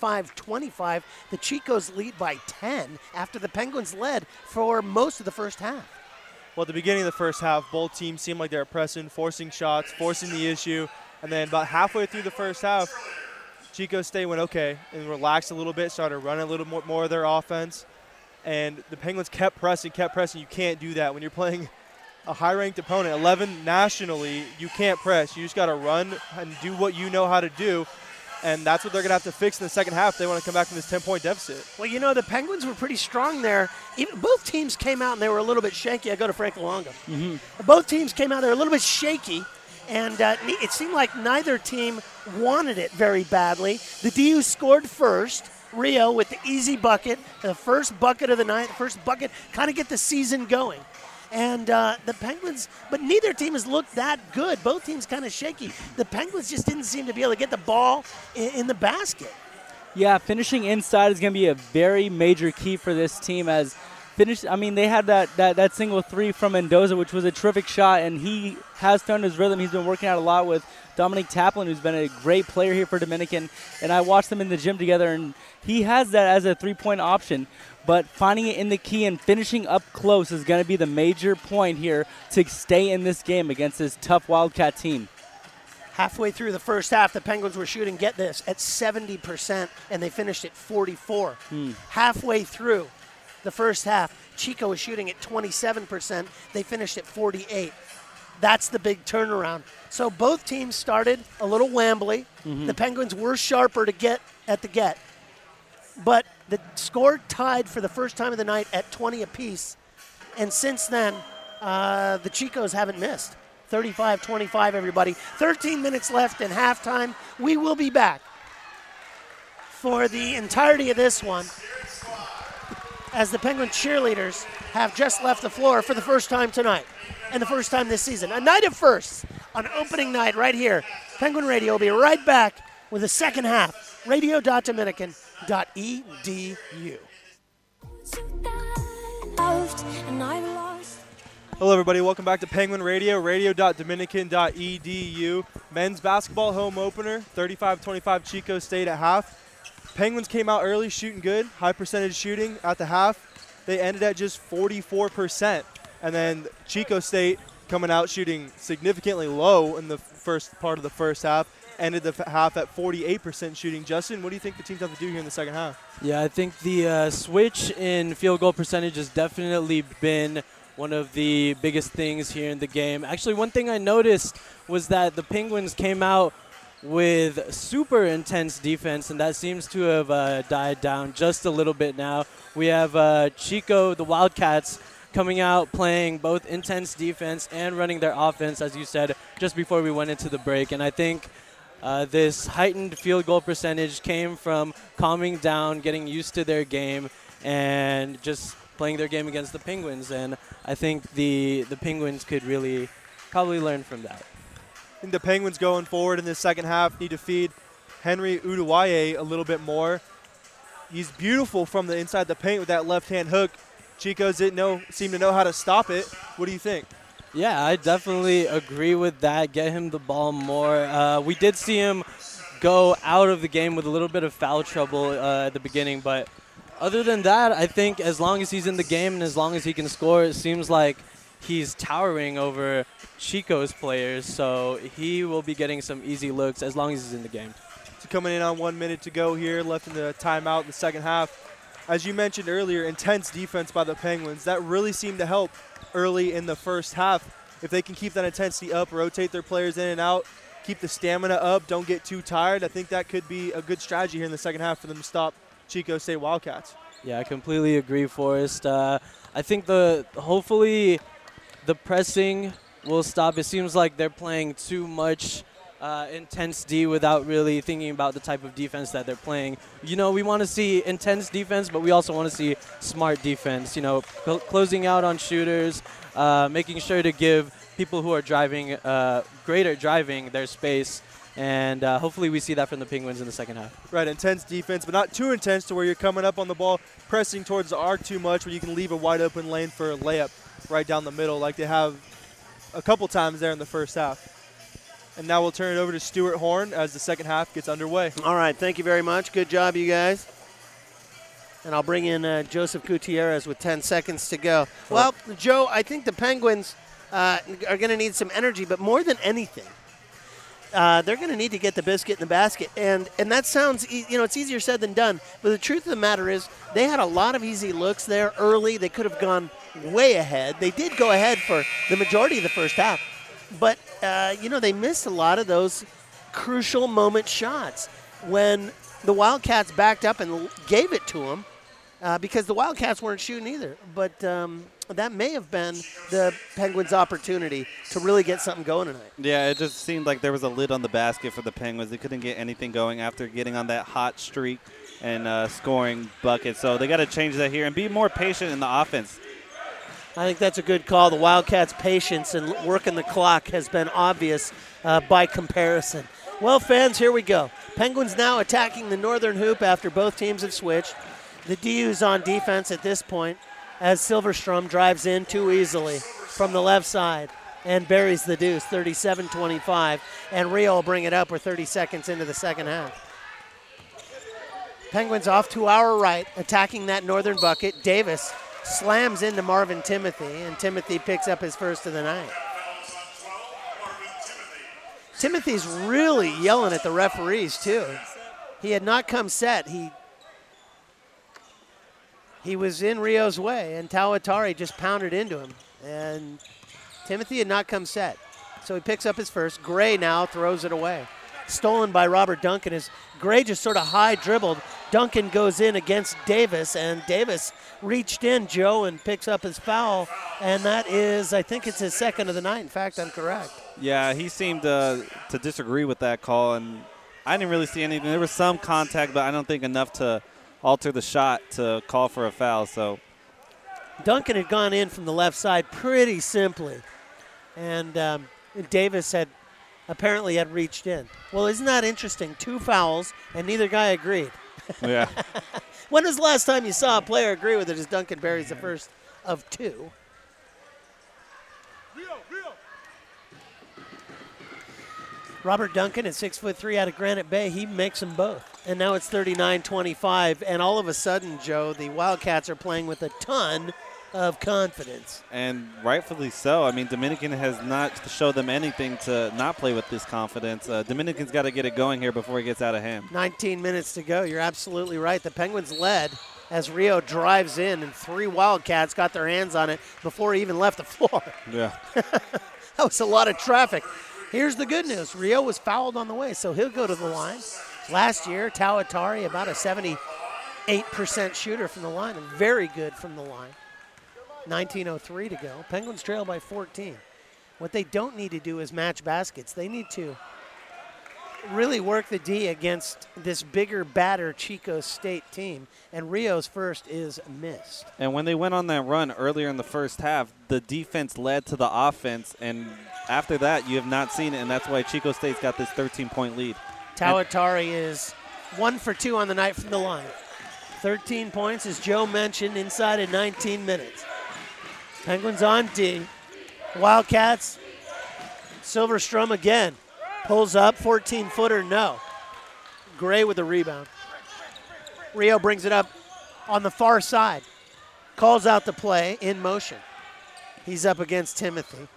35-25, the Chicos lead by 10 after the Penguins led for most of the first half. Well, at the beginning of the first half, both teams seemed like they were pressing, forcing shots, forcing the issue, and then about halfway through the first half, Chico State went okay and relaxed a little bit, started running a little more of their offense, and the Penguins kept pressing. You can't do that when you're playing a high-ranked opponent, 11 nationally. You can't press. You just got to run and do what you know how to do, and that's what they're going to have to fix in the second half if they want to come back from this 10-point deficit. Well, the Penguins were pretty strong there. Both teams came out and they were a little bit shaky. I go to Frank Luongo. Both teams came out, they were a little bit shaky, and it seemed like neither team wanted it very badly. The DU scored first. Rio with the easy bucket, the first bucket of the night, the first bucket, kind of get the season going. And the Penguins, but neither team has looked that good. Both teams kind of shaky. The Penguins just didn't seem to be able to get the ball in the basket. Yeah, finishing inside is going to be a very major key for this team. They had that single 3 from Mendoza, which was a terrific shot, and he has found his rhythm. He's been working out a lot with Dominic Taplin, who's been a great player here for Dominican, and I watched them in the gym together, and he has that as a 3-point option. But finding it in the key and finishing up close is going to be the major point here to stay in this game against this tough Wildcat team. Halfway through the first half, the Penguins were shooting, get this, at 70%, and they finished at 44. Halfway through the first half, Chico was shooting at 27%. They finished at 48. That's the big turnaround. So both teams started a little wambly. The Penguins were sharper to get at the get. But the score tied for the first time of the night at 20 apiece. And since then, the Chicos haven't missed. 35-25, everybody. 13 minutes left in halftime. We will be back for the entirety of this one as the Penguin cheerleaders have just left the floor for the first time tonight and the first time this season. A night of firsts on opening night right here. Penguin Radio will be right back with the second half. Radio.dominican.edu. Hello, everybody. Welcome back to Penguin Radio, radio.dominican.edu. Men's basketball home opener, 35-25 Chico State at half. Penguins came out early, shooting good, high percentage shooting at the half. They ended at just 44%. And then Chico State coming out shooting significantly low in the first part of the first half, ended the half at 48% shooting. Justin, what do you think the teams have to do here in the second half? Yeah, I think the switch in field goal percentage has definitely been one of the biggest things here in the game. Actually, one thing I noticed was that the Penguins came out with super intense defense, and that seems to have died down just a little bit now. We have Chico, the Wildcats, coming out playing both intense defense and running their offense, as you said, just before we went into the break. And I think this heightened field goal percentage came from calming down, getting used to their game, and just playing their game against the Penguins. And I think the Penguins could really probably learn from that. I think the Penguins going forward in the second half need to feed Henry Uduaye a little bit more. He's beautiful from the inside the paint with that left-hand hook. Chico's didn't seem to know how to stop it. What do you think? Yeah, I definitely agree with that. Get him the ball more. We did see him go out of the game with a little bit of foul trouble at the beginning, but other than that, I think as long as he's in the game and as long as he can score, it seems like he's towering over Chico's players, so he will be getting some easy looks as long as he's in the game. So coming in on 1 minute to go here, left in the timeout in the second half. As you mentioned earlier, intense defense by the Penguins. That really seemed to help early in the first half. If they can keep that intensity up, rotate their players in and out, keep the stamina up, don't get too tired, I think that could be a good strategy here in the second half for them to stop Chico State Wildcats. Yeah, I completely agree, Forrest. I think hopefully the pressing will stop. It seems like they're playing too much intense D without really thinking about the type of defense that they're playing. You know, we want to see intense defense, but we also want to see smart defense. You know, closing out on shooters, making sure to give people who are driving greater driving their space. And hopefully we see that from the Penguins in the second half. Right, intense defense, but not too intense to where you're coming up on the ball, pressing towards the arc too much where you can leave a wide open lane for a layup right down the middle like they have a couple times there in the first half. And now we'll turn it over to Stuart Horn as the second half gets underway. All right, thank you very much. Good job, you guys. And I'll bring in Joseph Gutierrez with 10 seconds to go. Well, Joe, I think the Penguins are going to need some energy, but more than anything, they're going to need to get the biscuit in the basket. And that sounds, it's easier said than done. But the truth of the matter is they had a lot of easy looks there early. They could have gone way ahead. They did go ahead for the majority of the first half. But, they missed a lot of those crucial moment shots when the Wildcats backed up and gave it to them because the Wildcats weren't shooting either. But that may have been the Penguins' opportunity to really get something going tonight. Yeah, it just seemed like there was a lid on the basket for the Penguins. They couldn't get anything going after getting on that hot streak and scoring buckets. So they got to change that here and be more patient in the offense. I think that's a good call. The Wildcats' patience and working the clock has been obvious by comparison. Well, fans, here we go. Penguins now attacking the northern hoop after both teams have switched. The DU's on defense at this point as Silverstrom drives in too easily from the left side and buries the deuce, 37-25. And Rio will bring it up. We're 30 seconds into the second half. Penguins off to our right, attacking that northern bucket. Davis slams into Marvin Timothy, and Timothy picks up his first of the night. Timothy's really yelling at the referees, too. He had not come set. He was in Rio's way, and Tawatari just pounded into him. And Timothy had not come set. So he picks up his first. Gray now throws it away. Stolen by Robert Duncan as Gray just sort of high dribbled. Duncan goes in against Davis, and Davis reached in, Joe, and picks up his foul. And that is, I think it's his second of the night. In fact, I'm correct. Yeah, he seemed to disagree with that call, and I didn't really see anything. There was some contact, but I don't think enough to alter the shot to call for a foul. So Duncan had gone in from the left side pretty simply, and Davis had apparently had reached in. Well, isn't that interesting? 2 fouls, and neither guy agreed. Yeah. When was the last time you saw a player agree with it as Duncan buries the first of 2? Robert Duncan at 6'3" out of Granite Bay, he makes them both. And now it's 39-25, and all of a sudden, Joe, the Wildcats are playing with a ton of confidence. And rightfully so. I mean, Dominican has not showed them anything to not play with this confidence. Dominican's got to get it going here before it gets out of hand. 19 minutes to go. You're absolutely right. The Penguins led as Rio drives in, and 3 Wildcats got their hands on it before he even left the floor. Yeah. That was a lot of traffic. Here's the good news. Rio was fouled on the way, so he'll go to the line. Last year, Tawatari, about a 78% shooter from the line, and very good from the line. 19:03 to go. Penguins trail by 14. What they don't need to do is match baskets. They need to really work the D against this bigger, badder Chico State team, and Rio's first is missed. And when they went on that run earlier in the first half, the defense led to the offense, and after that, you have not seen it, and that's why Chico State's got this 13-point lead. Tawatari is 1 for 2 on the night from the line. 13 points, as Joe mentioned, inside of 19 minutes. Penguins on D. Wildcats, Silverstrom again. Pulls up, 14-footer, no. Gray with the rebound. Rio brings it up on the far side. Calls out the play in motion. He's up against Timothy.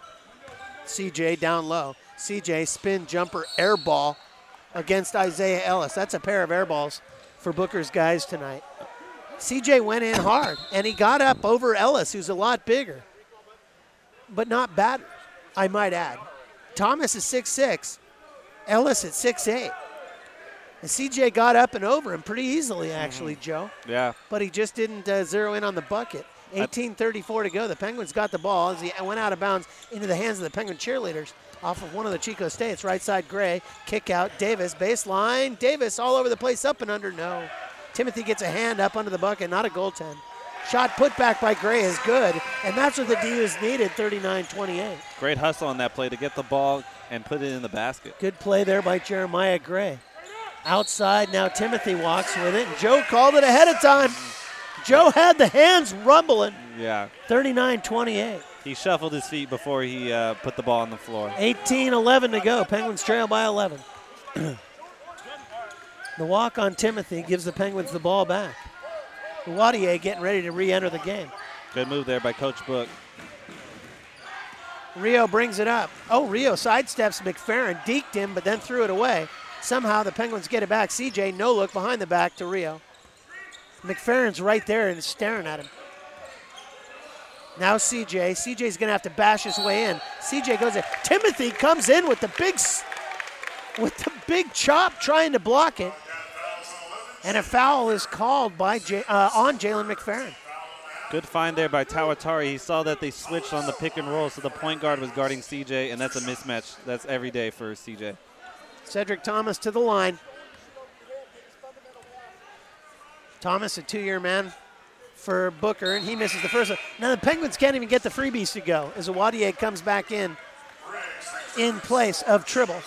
CJ down low. CJ spin jumper air ball against Isaiah Ellis. That's a pair of air balls for Booker's guys tonight. CJ went in hard, and he got up over Ellis, who's a lot bigger, but not bad, I might add. Thomas is 6'6", Ellis at 6'8". And CJ got up and over him pretty easily, actually, Joe. Yeah. But he just didn't zero in on the bucket. 18:34 to go. The Penguins got the ball as he went out of bounds into the hands of the Penguin cheerleaders off of one of the Chico States. Right side, Gray. Kick out, Davis. Baseline. Davis all over the place, up and under. No. Timothy gets a hand up under the bucket, not a goaltend. Shot put back by Gray is good, and that's what the D-U's needed, 39-28. Great hustle on that play to get the ball and put it in the basket. Good play there by Jeremiah Gray. Outside, now Timothy walks with it, and Joe called it ahead of time. Joe had the hands rumbling. Yeah. 39-28. He shuffled his feet before he put the ball on the floor. 18-11 to go. Penguins trail by 11. The walk on Timothy gives the Penguins the ball back. Wadier getting ready to re-enter the game. Good move there by Coach Book. Rio brings it up. Oh, Rio sidesteps McFerrin, deked him, but then threw it away. Somehow the Penguins get it back. CJ, no look behind the back to Rio. McFerrin's right there and staring at him. Now CJ. CJ's going to have to bash his way in. CJ goes in. Timothy comes in with the big chop trying to block it. And a foul is called by on Jalen McFerrin. Good find there by Tawatari. He saw that they switched on the pick and roll, so the point guard was guarding CJ, and that's a mismatch. That's every day for CJ. Cedric Thomas to the line. Thomas, a 2-year man for Booker, and he misses the first one. Now the Penguins can't even get the freebies to go as Wadier comes back in place of Tribble.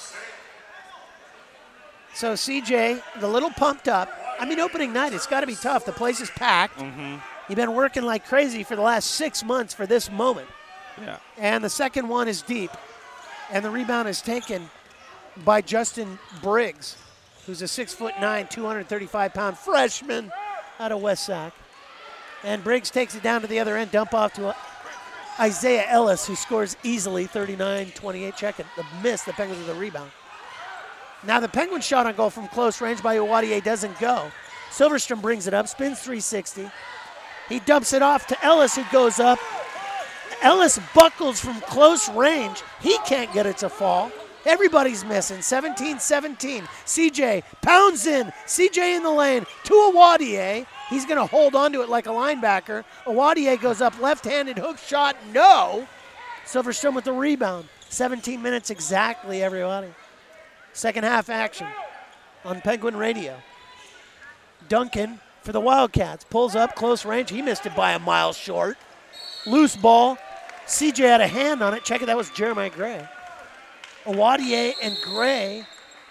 So CJ, the little pumped up. I mean, opening night, it's got to be tough. The place is packed. Mm-hmm. You've been working like crazy for the last 6 months for this moment. Yeah. And the second one is deep. And the rebound is taken by Justin Briggs, who's a 6'9", 235-pound freshman out of West Sac. And Briggs takes it down to the other end, dump off to Isaiah Ellis, who scores easily, 39-28. Check it. The miss, the Penguins with the rebound. Now the Penguins shot on goal from close range by Wadier doesn't go. Silverstrom brings it up, spins 360. He dumps it off to Ellis, who goes up. Ellis buckles from close range. He can't get it to fall. Everybody's missing. 17-17. CJ pounds in. CJ in the lane to Wadier. He's going to hold on to it like a linebacker. Wadier goes up, left-handed hook shot. No. Silverstrom with the rebound. 17 minutes exactly, everybody. Second half action on Penguin Radio. Duncan for the Wildcats. Pulls up close range. He missed it by a mile short. Loose ball. CJ had a hand on it. Check it. That was Jeremiah Gray. Wadier and Gray,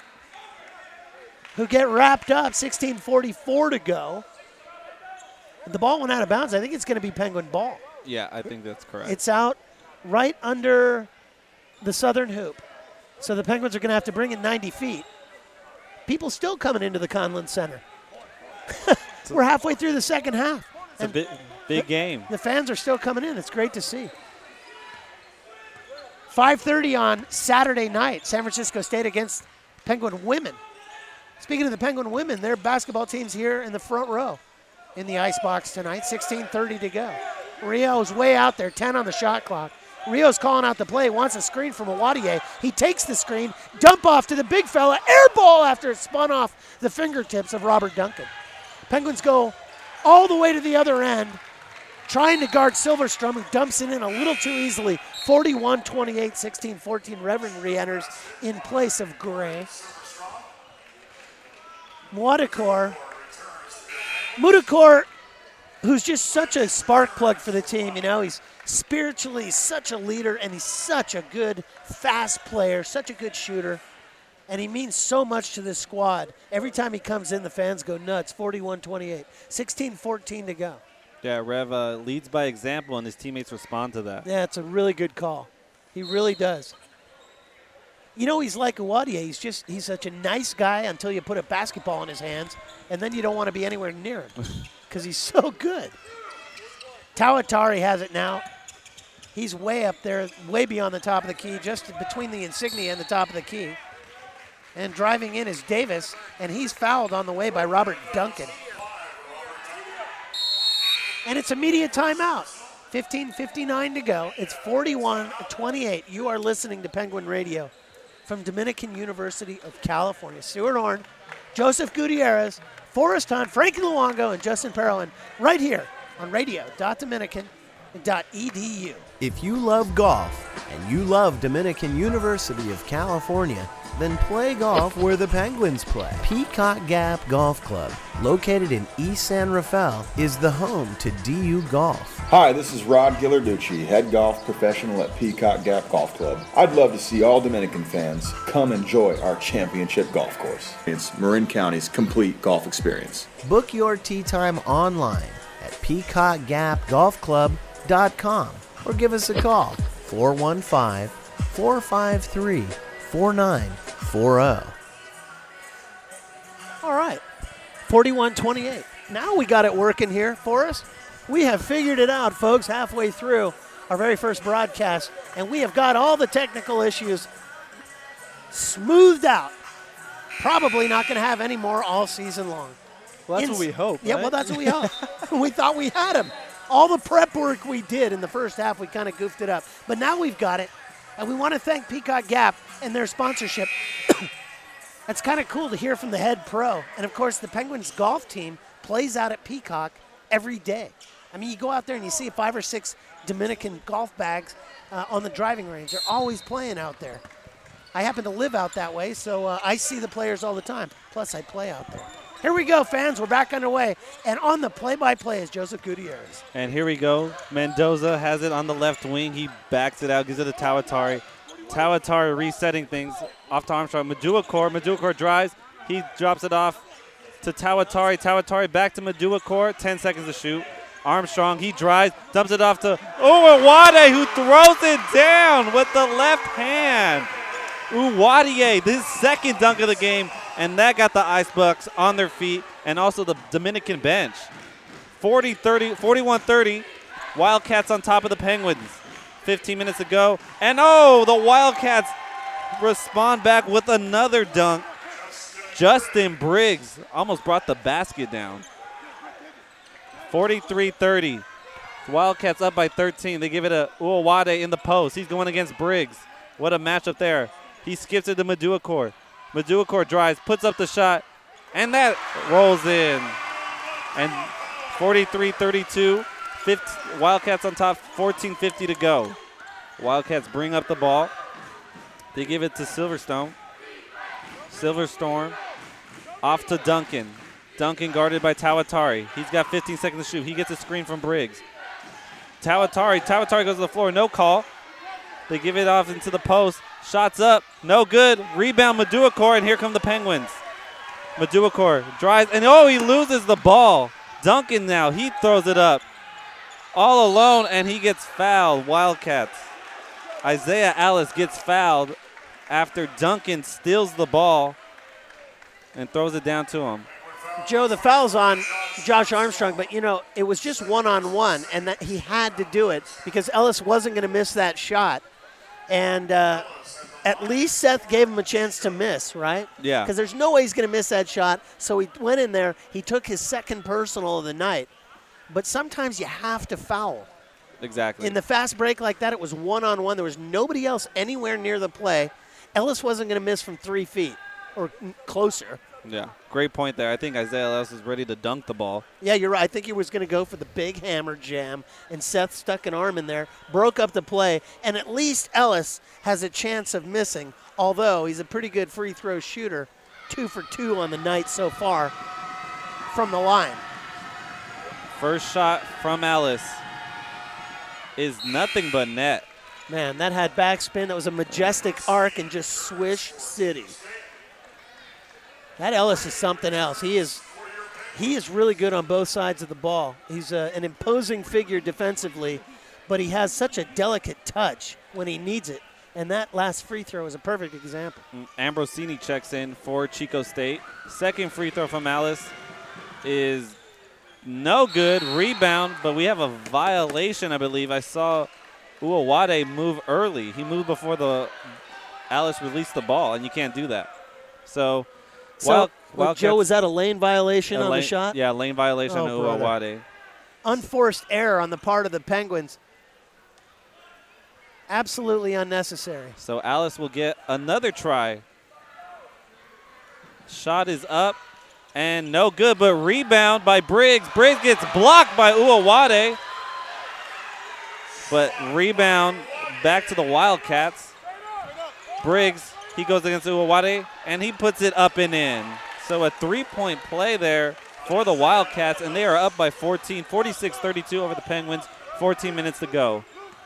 who get wrapped up. 16:44 to go. The ball went out of bounds. I think it's going to be Penguin ball. Yeah, I think that's correct. It's out right under the southern hoop. So the Penguins are going to have to bring it 90 feet. People still coming into the Conlin Center. We're halfway through the second half. It's a big game. The fans are still coming in. It's great to see. 5:30 on Saturday night, San Francisco State against Penguin women. Speaking of the Penguin women, their basketball team's here in the front row in the ice box tonight. 16:30 to go. Rio's way out there, 10 on the shot clock. Rio's calling out the play, wants a screen from Awadiye. He takes the screen, dump off to the big fella, air ball after it spun off the fingertips of Robert Duncan. Penguins go all the way to the other end, trying to guard Silverstrom, who dumps it in a little too easily. 41-28, 16-14. Reverend re-enters in place of Gray. Mudakor, who's just such a spark plug for the team. You know, he's spiritually such a leader, and he's such a good, fast player, such a good shooter. And he means so much to this squad. Every time he comes in, the fans go nuts. 41-28, 16-14 to go. Yeah, Rev leads by example, and his teammates respond to that. Yeah, it's a really good call. He really does. You know, he's like Awadiye. He's such a nice guy until you put a basketball in his hands, and then you don't want to be anywhere near him because he's so good. Tawatari has it now. He's way up there, way beyond the top of the key, just between the insignia and the top of the key. And driving in is Davis, and he's fouled on the way by Robert Duncan. And it's immediate timeout. 15:59 to go. It's 41-28. You are listening to Penguin Radio from Dominican University of California. Stuart Horn, Joseph Gutierrez, Forrest Hunt, Frankie Luongo, and Justin Perlin right here on radio.dominican.edu. If you love golf and you love Dominican University of California, then play golf where the Penguins play. Peacock Gap Golf Club, located in East San Rafael, is the home to DU Golf. Hi, this is Rod Gillarducci, head golf professional at Peacock Gap Golf Club. I'd love to see all Dominican fans come enjoy our championship golf course. It's Marin County's complete golf experience. Book your tee time online at peacockgapgolfclub.com or give us a call, 415-453-4940. All right, 41-28. Now we got it working here for us. We have figured it out, folks, halfway through our very first broadcast, and we have got all the technical issues smoothed out. Probably not going to have any more all season long. Well, that's what we hope, Yeah, right? well, that's what we hope. We thought we had them. All the prep work we did in the first half, we kind of goofed it up. But now we've got it, and we want to thank Peacock Gap and their sponsorship. It's kind of cool to hear from the head pro. And, of course, the Penguins golf team plays out at Peacock every day. I mean, you go out there and you see 5 or 6 Dominican golf bags on the driving range. They're always playing out there. I happen to live out that way, so I see the players all the time. Plus, I play out there. Here we go, fans. We're back underway. And on the play-by-play is Joseph Gutierrez. And here we go. Mendoza has it on the left wing. He backs it out, gives it to Tawatari. Tawatari resetting things off to Armstrong. Maduakor drives. He drops it off to Tawatari. Tawatari back to Maduakor. 10 seconds to shoot. Armstrong, he drives, dumps it off to Uwade, who throws it down with the left hand. Uwade, this second dunk of the game, and that got the Ice Bucks on their feet and also the Dominican bench. 41-30, Wildcats on top of the Penguins. 15 minutes to go, and the Wildcats respond back with another dunk. Justin Briggs almost brought the basket down. 43-30. Wildcats up by 13. They give it to Uwade in the post. He's going against Briggs. What a matchup there. He skips it to Maduakor. Maduakor drives, puts up the shot, and that rolls in. And 43-32. Wildcats on top, 14:50 to go. Wildcats bring up the ball. They give it to Silverstone. Silverstorm off to Duncan. Duncan guarded by Tawatari. He's got 15 seconds to shoot. He gets a screen from Briggs. Tawatari goes to the floor. No call. They give it off into the post. Shots up. No good. Rebound Maduakor, and here come the Penguins. Maduakor drives, and he loses the ball. Duncan now, he throws it up. All alone, and he gets fouled. Wildcats. Isaiah Ellis gets fouled after Duncan steals the ball and throws it down to him. Joe, the foul's on Josh Armstrong, but, it was just one-on-one, and that he had to do it because Ellis wasn't going to miss that shot. And at least Seth gave him a chance to miss, right? Yeah. Because there's no way he's going to miss that shot. So he went in there. He took his second personal of the night. But sometimes you have to foul. Exactly. In the fast break like that, it was one-on-one. There was nobody else anywhere near the play. Ellis wasn't going to miss from 3 feet or closer. Yeah, great point there. I think Isaiah Ellis is ready to dunk the ball. Yeah, you're right. I think he was going to go for the big hammer jam, and Seth stuck an arm in there, broke up the play, and at least Ellis has a chance of missing, although he's a pretty good free throw shooter, 2 for 2 on the night so far from the line. First shot from Ellis is nothing but net. Man, that had backspin. That was a majestic arc and just swish city. That Ellis is something else. He is really good on both sides of the ball. He's an imposing figure defensively, but he has such a delicate touch when he needs it. And that last free throw is a perfect example. Ambrosini checks in for Chico State. Second free throw from Ellis is no good. Rebound, but we have a violation, I believe. I saw Uwawade move early. He moved before Ellis released the ball, and you can't do that. So Joe, was that a lane violation on the shot? Yeah, lane violation on Uwawade. Unforced error on the part of the Penguins. Absolutely unnecessary. So Ellis will get another try. Shot is up and no good, but rebound by Briggs. Briggs gets blocked by Uwawade. But rebound back to the Wildcats. Briggs, he goes against Uwawade, and he puts it up and in. So a 3-point play there for the Wildcats, and they are up by 14, 46-32 over the Penguins, 14 minutes to go.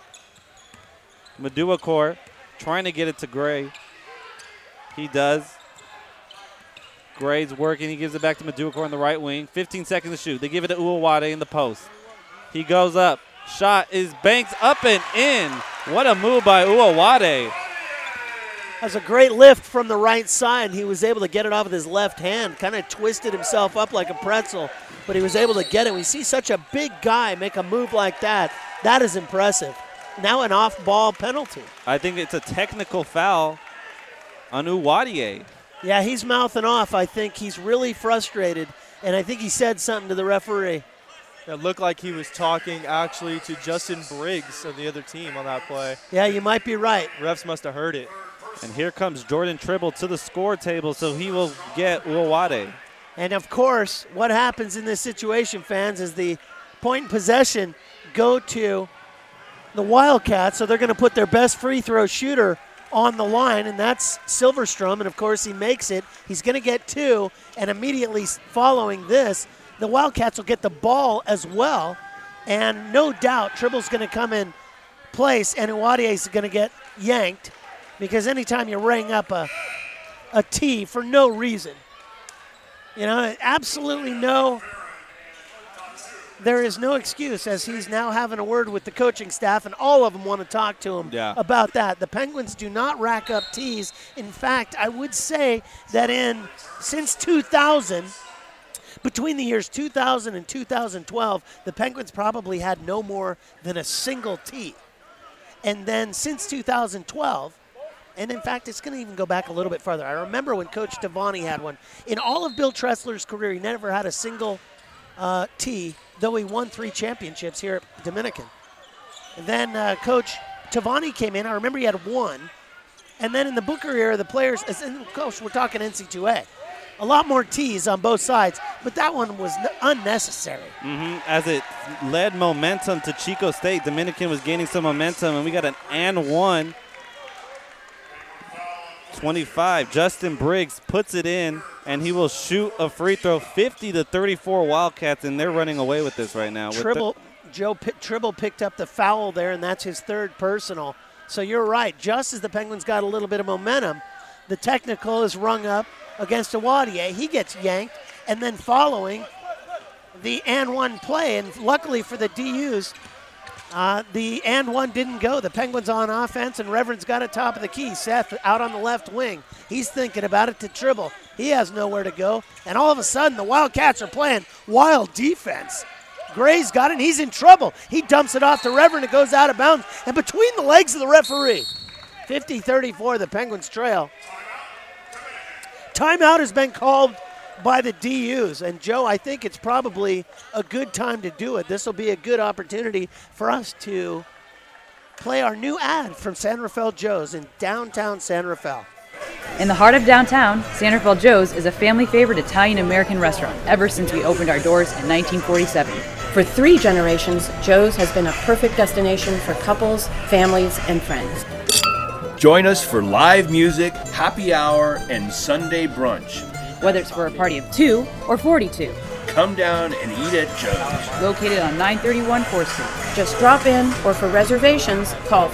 Maduakor trying to get it to Gray. He does. Gray's working. He gives it back to Maduakor on the right wing. 15 seconds to shoot. They give it to Uwawade in the post. He goes up. Shot is banked up and in. What a move by Uwawade. That's a great lift from the right side. He was able to get it off with his left hand. Kind of twisted himself up like a pretzel, but he was able to get it. We see such a big guy make a move like that. That is impressive. Now an off-ball penalty. I think it's a technical foul on Uwawade. Yeah, he's mouthing off. I think he's really frustrated, and I think he said something to the referee. It looked like he was talking actually to Justin Briggs of the other team on that play. Yeah, you might be right. Refs must have heard it. And here comes Jordan Tribble to the score table, so he will get Uwawade. And, of course, what happens in this situation, fans, is the point in possession go to the Wildcats, so they're going to put their best free throw shooter on the line, and that's Silverstrom, and, of course, he makes it. He's going to get 2, and immediately following this, the Wildcats will get the ball as well, and no doubt Tribble's going to come in place, and Uwawade is going to get yanked, because anytime you ring up a tee for no reason, absolutely there is no excuse, as he's now having a word with the coaching staff, and all of them want to talk to him about that. The Penguins do not rack up tees. In fact, I would say that since 2000, between the years 2000 and 2012, the Penguins probably had no more than a single tee. And then since 2012, and in fact, it's going to even go back a little bit further. I remember when Coach Tavani had one. In all of Bill Tressler's career, he never had a single tee, though he won 3 championships here at Dominican. And then Coach Tavani came in. I remember he had 1. And then in the Booker era, the players, and Coach, we're talking NC2A, a lot more tees on both sides, but that one was unnecessary. As it led momentum to Chico State, Dominican was gaining some momentum, and we got an and 1. 25. Justin Briggs puts it in, and he will shoot a free throw. 50-34 Wildcats, and they're running away with this right now. Tribble picked up the foul there, and that's his 3rd personal. So you're right. Just as the Penguins got a little bit of momentum, the technical is rung up against Uwawade. He gets yanked, and then following the and 1 play, and luckily for the DUs, the and 1 didn't go. The Penguins on offense, and Reverend's got it top of the key. Seth out on the left wing. He's thinking about it to Tribble. He has nowhere to go. And all of a sudden, the Wildcats are playing wild defense. Gray's got it, and he's in trouble. He dumps it off to Reverend. It goes out of bounds. And between the legs of the referee, 50-34, the Penguins trail. Timeout has been called by the DUs. And, Joe, I think it's probably a good time to do it. This will be a good opportunity for us to play our new ad from San Rafael Joe's in downtown San Rafael. In the heart of downtown, San Rafael Joe's is a family-favorite Italian-American restaurant ever since we opened our doors in 1947. For 3 generations, Joe's has been a perfect destination for couples, families, and friends. Join us for live music, happy hour, and Sunday brunch. Whether it's for a party of 2 or 42. Come down and eat at Joe's. Located on 931 4th Street. Just drop in, or for reservations, call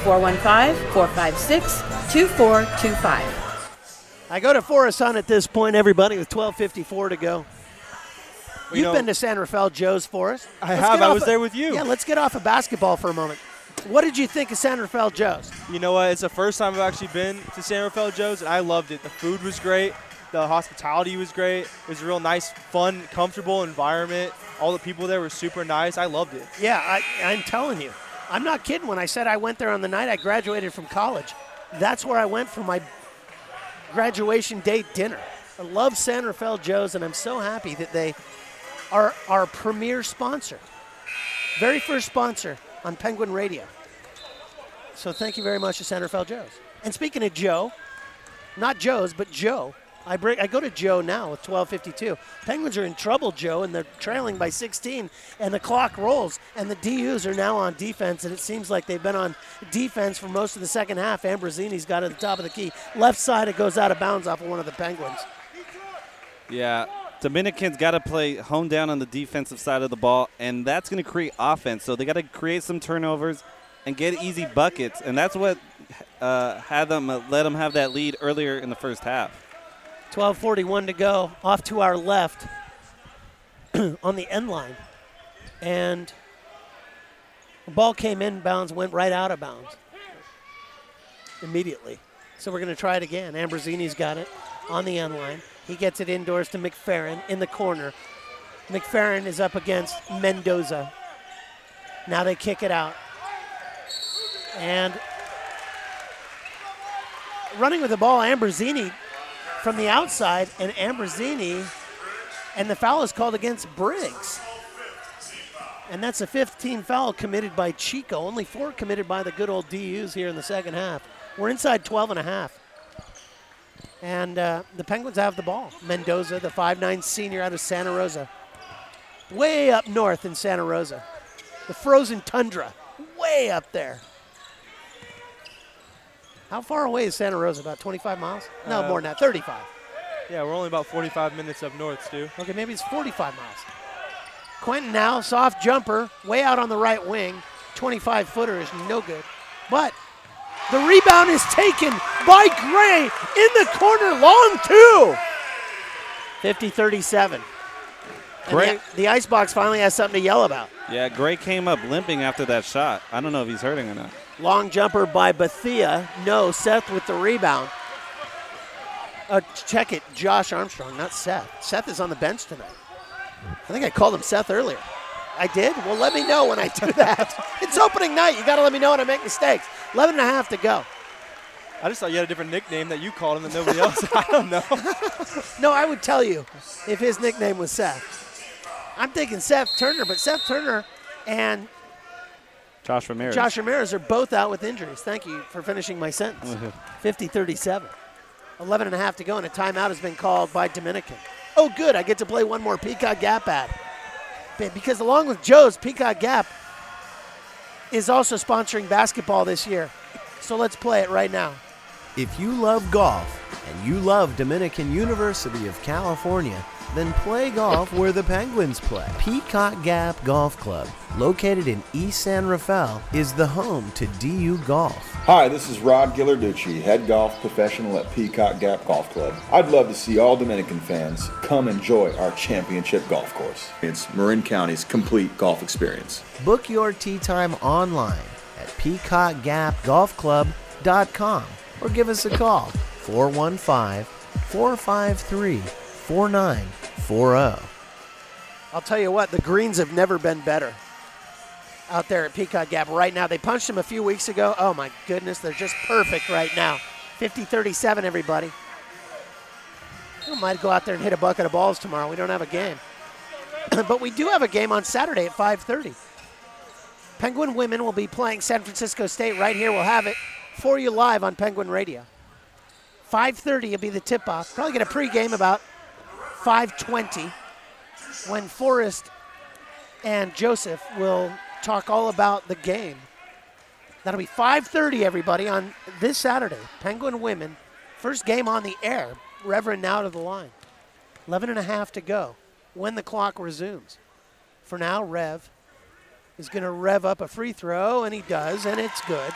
415-456-2425. I go to Forest Hunt at this point, everybody, with 12:54 to go. Well, You've been to San Rafael Joe's, Forrest. I have. I was there with you. Yeah, let's get off of basketball for a moment. What did you think of San Rafael Joe's? You know what? It's the first time I've actually been to San Rafael Joe's, and I loved it. The food was great. The hospitality was great. It was a real nice, fun, comfortable environment. All the people there were super nice. I loved it. Yeah, I'm telling you. I'm not kidding when I said I went there on the night I graduated from college. That's where I went for my graduation day dinner. I love San Rafael Joe's, and I'm so happy that they are our premier sponsor. Very first sponsor on Penguin Radio. So thank you very much to San Rafael Joe's. And speaking of Joe, not Joe's, but Joe, I go to Joe now with 12:52. Penguins are in trouble, Joe, and they're trailing by 16, and the clock rolls, and the DUs are now on defense, and it seems like they've been on defense for most of the second half. Ambrosini's got it at the top of the key. Left side, it goes out of bounds off of one of the Penguins. Yeah, Dominicans got to play hone down on the defensive side of the ball, and that's going to create offense. So they got to create some turnovers and get easy buckets, and that's what let them have that lead earlier in the first half. 12:41 to go, off to our left on the end line. And the ball came in bounds, went right out of bounds immediately. So we're going to try it again. Ambrosini's got it on the end line. He gets it indoors to McFerrin in the corner. McFerrin is up against Mendoza. Now they kick it out. And running with the ball, Ambrosini from the outside, and Ambrosini, and the foul is called against Briggs. And that's a 15 foul committed by Chico. Only 4 committed by the good old DUs here in the second half. We're inside 12.5. And the Penguins have the ball. Mendoza, the 5'9 senior out of Santa Rosa. Way up north in Santa Rosa. The frozen tundra, way up there. How far away is Santa Rosa? About 25 miles? No, more than that, 35. Yeah, we're only about 45 minutes up north, Stu. Okay, maybe it's 45 miles. Quentin now, soft jumper, way out on the right wing. 25-footer is no good. But the rebound is taken by Gray in the corner, long two. 50-37. Gray. The Icebox finally has something to yell about. Yeah, Gray came up limping after that shot. I don't know if he's hurting or not. Long jumper by Bethia. No, Seth with the rebound. Check it, Josh Armstrong, not Seth. Seth is on the bench tonight. I think I called him Seth earlier. I did? Well, let me know when I do that. It's opening night. You got to let me know when I make mistakes. 11.5 to go. I just thought you had a different nickname that you called him than nobody else. I don't know. No, I would tell you if his nickname was Seth. I'm thinking Seth Turner, but Seth Turner and Josh Ramirez. Josh Ramirez are both out with injuries. Thank you for finishing my sentence. 50-37. 11.5 to go, and a timeout has been called by Dominican. Oh, good. I get to play one more Peacock Gap ad. Because along with Joe's, Peacock Gap is also sponsoring basketball this year. So let's play it right now. If you love golf and you love Dominican University of California, then play golf where the Penguins play. Peacock Gap Golf Club, located in East San Rafael, is the home to DU Golf. Hi, this is Rod Gillarducci, head golf professional at Peacock Gap Golf Club. I'd love to see all Dominican fans come enjoy our championship golf course. It's Marin County's complete golf experience. Book your tee time online at peacockgapgolfclub.com or give us a call, 415-453-4940. I'll tell you what, the greens have never been better out there at Peacock Gap right now. They punched them a few weeks ago. Oh, my goodness, they're just perfect right now. 50-37, everybody. I might go out there and hit a bucket of balls tomorrow. We don't have a game. But we do have a game on Saturday at 5:30. Penguin women will be playing San Francisco State right here. We'll have it for you live on Penguin Radio. 5:30 will be the tip-off. Probably get a pregame about 5:20 when Forrest and Joseph will talk all about the game. That'll be 5:30, everybody, on this Saturday. Penguin women, first game on the air. Reverend now to the line. 11.5 to go when the clock resumes. For now, Rev is going to rev up a free throw, and he does, and it's good.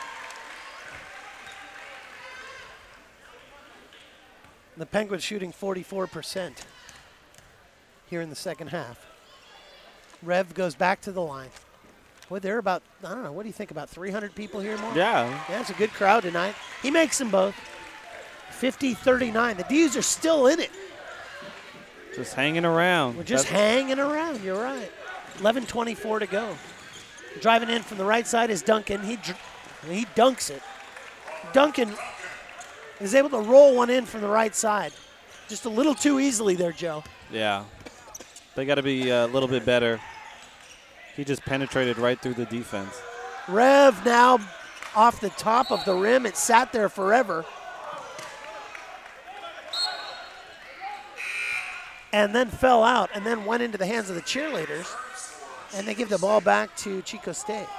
The Penguins shooting 44% here in the second half. Rev goes back to the line. Boy, they're about, I don't know, what do you think, about 300 people here more? Yeah. Yeah, it's a good crowd tonight. He makes them both. 50-39. The D's are still in it. Just hanging around. We're just hanging around. You're right. 11:24 to go. Driving in from the right side is Duncan. He dunks it. Duncan is able to roll one in from the right side. Just a little too easily there, Joe. Yeah. They got to be a little bit better. He just penetrated right through the defense. Rev now off the top of the rim. It sat there forever. And then fell out and then went into the hands of the cheerleaders. And they give the ball back to Chico State.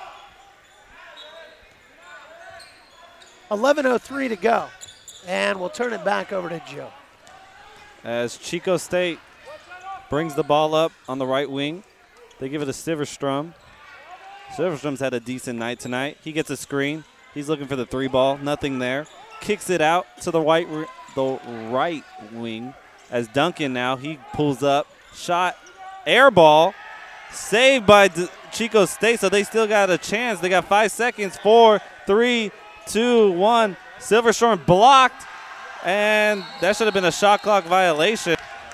11:03 to go. And we'll turn it back over to Joe. As Chico State brings the ball up on the right wing, they give it to Siverstrom. Siverstrom's had a decent night tonight. He gets a screen. He's looking for the three ball. Nothing there. Kicks it out to the right wing. As Duncan now, he pulls up. Shot. Air ball. Saved by Chico State, so they still got a chance. They got 5 seconds. 4, 3, 2, 1. Silverstone blocked, and that should have been a shot clock violation.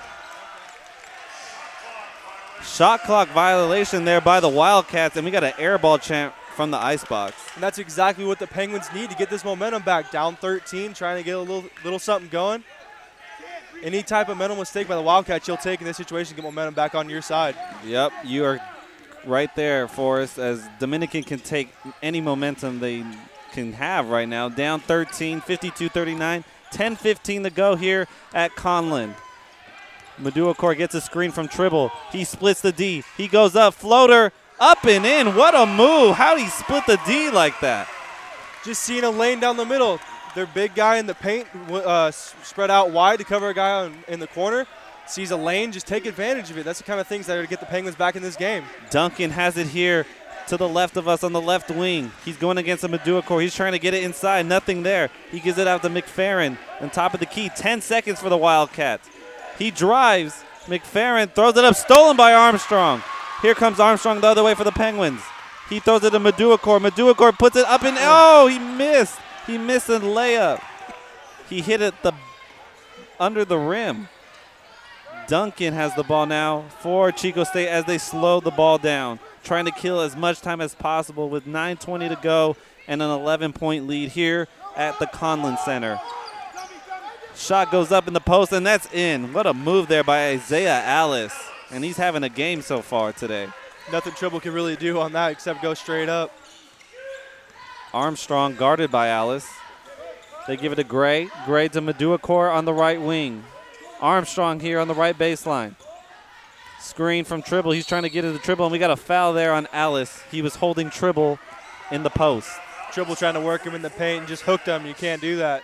Shot clock violation there by the Wildcats, and we got an air ball chant from the icebox. And that's exactly what the Penguins need to get this momentum back. Down 13, trying to get a little something going. Any type of mental mistake by the Wildcats you'll take in this situation to get momentum back on your side. Yep, you are right there, Forrest, as Dominican can take any momentum they can have right now. Down 13, 52-39, 10-15 to go here at Conlin. Maduakor gets a screen from Tribble. He splits the D. He goes up, floater, up and in. What a move. How'd he split the D like that? Just seeing a lane down the middle. Their big guy in the paint spread out wide to cover a guy in the corner. Sees a lane, just take advantage of it. That's the kind of things that are going to get the Penguins back in this game. Duncan has it here to the left of us on the left wing. He's going against a Maduakor. He's trying to get it inside. Nothing there. He gives it out to McFerrin on top of the key. 10 seconds for the Wildcats. He drives. McFerrin throws it up. Stolen by Armstrong. Here comes Armstrong the other way for the Penguins. He throws it to Maduakor. Maduakor puts it up and oh, he missed. He missed a layup. He hit it under the rim. Duncan has the ball now for Chico State as they slow the ball down, trying to kill as much time as possible with 9:20 to go and an 11-point lead here at the Conlin Center. Shot goes up in the post, and that's in. What a move there by Isaiah Alice. And he's having a game so far today. Nothing Tribble can really do on that except go straight up. Armstrong guarded by Alice. They give it to Gray. Gray to Maduakor on the right wing. Armstrong here on the right baseline. Screen from Tribble. He's trying to get into Tribble, and we got a foul there on Alice. He was holding Tribble in the post. Tribble trying to work him in the paint and just hooked him. You can't do that.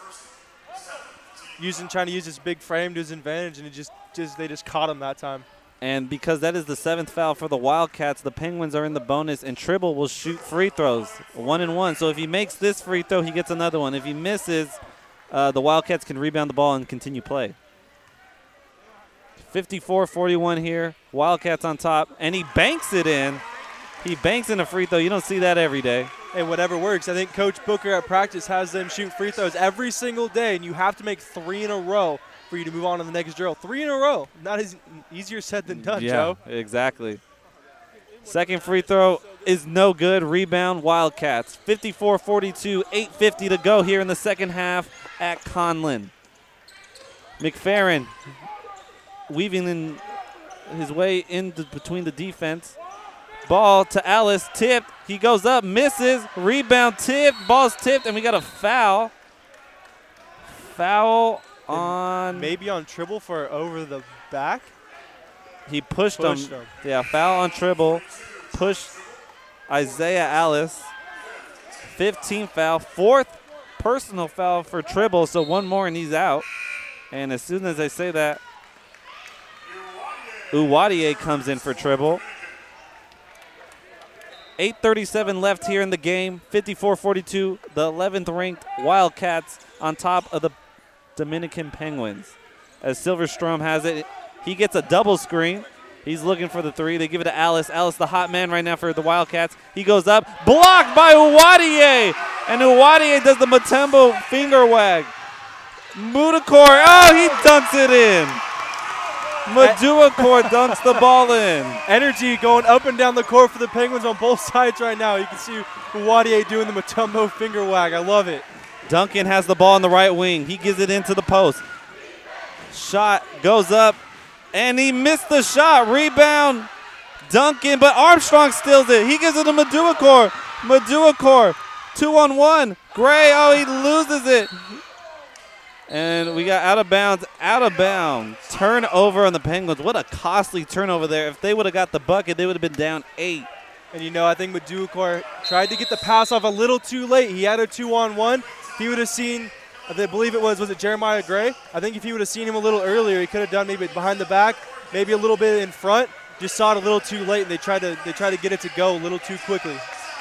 Trying to use his big frame to his advantage, and they just caught him that time. And because that is the 7th foul for the Wildcats, the Penguins are in the bonus, and Tribble will shoot free throws, 1-and-1. So if he makes this free throw, he gets another one. If he misses, the Wildcats can rebound the ball and continue play. 54-41 here. Wildcats on top, and he banks it in. He banks in a free throw. You don't see that every day. Hey, whatever works. I think Coach Booker at practice has them shoot free throws every single day, and you have to make 3 in a row for you to move on to the next drill. 3 in a row. Not as easier said than done, Joe. Yeah, exactly. Second free throw is no good. Rebound, Wildcats. 54-42, 8:50 to go here in the second half at Conlin. McFerrin weaving in his way in between the defense. Ball to Alice, tipped. He goes up, misses. Rebound tipped. Ball's tipped, and we got a foul. Foul on. Maybe on Tribble for over the back. He pushed him. Yeah, foul on Tribble. Pushed Isaiah Alice. 15 foul. 4th personal foul for Tribble, so one more and he's out. And as soon as I say that, Uwadiye comes in for Tribble. 8:37 left here in the game. 54-42. The 11th ranked Wildcats on top of the Dominican Penguins. As Silverstrom has it, he gets a double screen. He's looking for the three. They give it to Alice. Alice, the hot man right now for the Wildcats. He goes up. Blocked by Uwadiye. And Uwadiye does the Mutombo finger wag. Mudukor, oh, he dunks it in. Maduakor dunks the ball in. Energy going up and down the court for the Penguins on both sides right now. You can see Uwadiye doing the Mutombo finger wag. I love it. Duncan has the ball on the right wing. He gives it into the post. Shot goes up, and he missed the shot. Rebound, Duncan, but Armstrong steals it. He gives it to Maduakor. Maduakor, 2-on-1. Gray, oh, he loses it. And we got out of bounds. Turnover on the Penguins. What a costly turnover there. If they would have got the bucket, they would have been down 8. And, you know, I think Maduakor tried to get the pass off a little too late. He had a 2-on-1. If he would have seen, I believe it was it Jeremiah Gray? I think if he would have seen him a little earlier, he could have done maybe behind the back, maybe a little bit in front. Just saw it a little too late, and they tried to get it to go a little too quickly.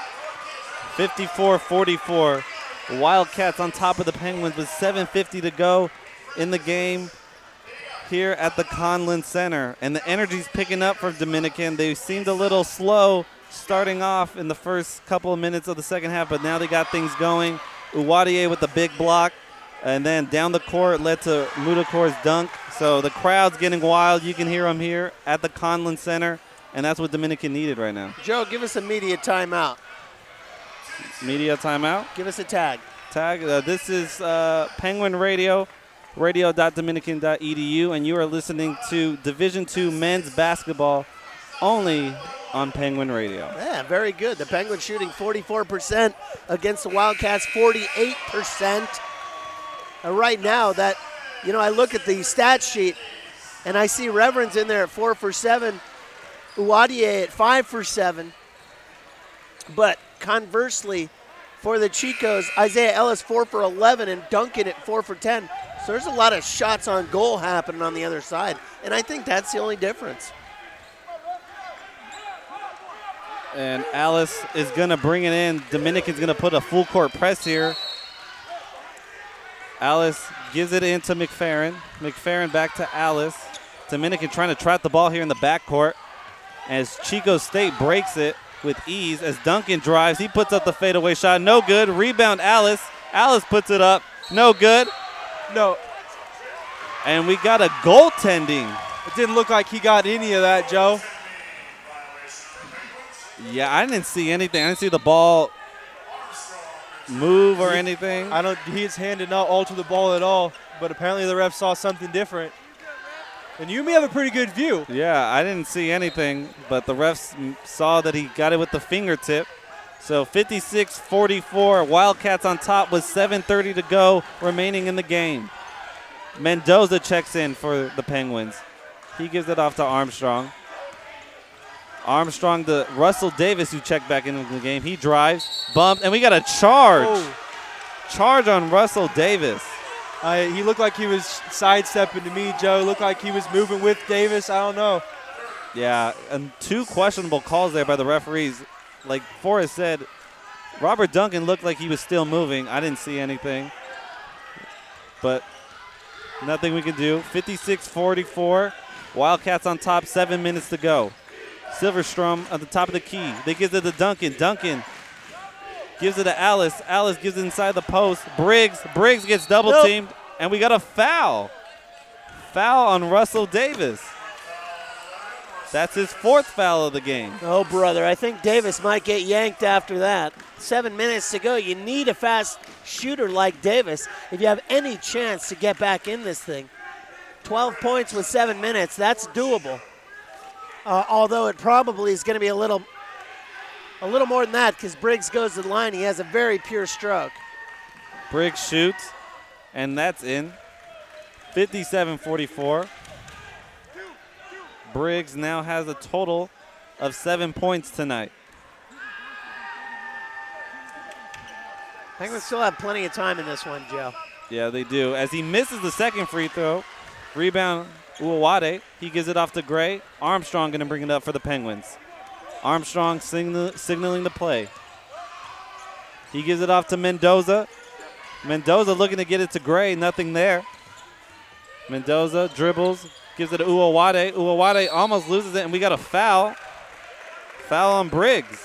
54-44. Wildcats on top of the Penguins with 7:50 to go in the game here at the Conlin Center. And the energy's picking up for Dominican. They seemed a little slow starting off in the first couple of minutes of the second half, but now they got things going. Uwadiye with the big block, and then down the court led to Mudakor's dunk. So the crowd's getting wild. You can hear them here at the Conlin Center, and that's what Dominican needed right now. Joe, give us a media timeout. Media timeout? Give us a tag. This is Penguin Radio, radio.dominican.edu, and you are listening to Division II men's basketball only on Penguin Radio. Yeah, very good. The Penguins shooting 44% against the Wildcats, 48%. Right now, that, you know, I look at the stat sheet, and I see Reverend's in there at 4 for 7, Uwadiye at 5 for 7. But conversely, for the Chicos, Isaiah Ellis 4 for 11 and Duncan at 4 for 10. So there's a lot of shots on goal happening on the other side, and I think that's the only difference. And Alice is going to bring it in. Dominican's going to put a full court press here. Alice gives it into McFerrin. McFerrin back to Alice. Dominican trying to trap the ball here in the backcourt as Chico State breaks it with ease as Duncan drives. He puts up the fadeaway shot. No good. Rebound Alice. Alice puts it up. No good. No. And we got a goaltending. It didn't look like he got any of that, Joe. Yeah, I didn't see anything. I didn't see the ball move or anything. His hand did not alter the ball at all, but apparently the ref saw something different. And you may have a pretty good view. Yeah, I didn't see anything, but the refs saw that he got it with the fingertip. So 56-44, Wildcats on top with 7:30 to go remaining in the game. Mendoza checks in for the Penguins. He gives it off to Armstrong. Armstrong to Russell Davis, who checked back into the game. He drives, bumped, and we got a charge. Oh. Charge on Russell Davis. He looked like he was sidestepping to me, Joe. Looked like he was moving with Davis. I don't know. Yeah, and 2 questionable calls there by the referees. Like Forrest said, Robert Duncan looked like he was still moving. I didn't see anything. But nothing we can do. 56-44. Wildcats on top, 7 minutes to go. Silverstrom at the top of the key. They give it to Duncan. Duncan gives it to Alice. Alice gives it inside the post. Briggs gets double teamed, and we got a foul. Foul on Russell Davis. That's his 4th foul of the game. Oh, brother, I think Davis might get yanked after that. 7 minutes to go. You need a fast shooter like Davis if you have any chance to get back in this thing. 12 points with 7 minutes. That's doable. Although it probably is going to be a little more than that because Briggs goes to the line. He has a very pure stroke. Briggs shoots, and that's in. 57-44. Briggs now has a total of 7 points tonight. Penguins still have plenty of time in this one, Joe. Yeah, they do. As he misses the second free throw, rebound Uwawade. He gives it off to Gray. Armstrong going to bring it up for the Penguins. Armstrong signaling the play. He gives it off to Mendoza. Mendoza looking to get it to Gray. Nothing there. Mendoza dribbles, gives it to Uwawade. Uwawade almost loses it, and we got a foul. Foul on Briggs.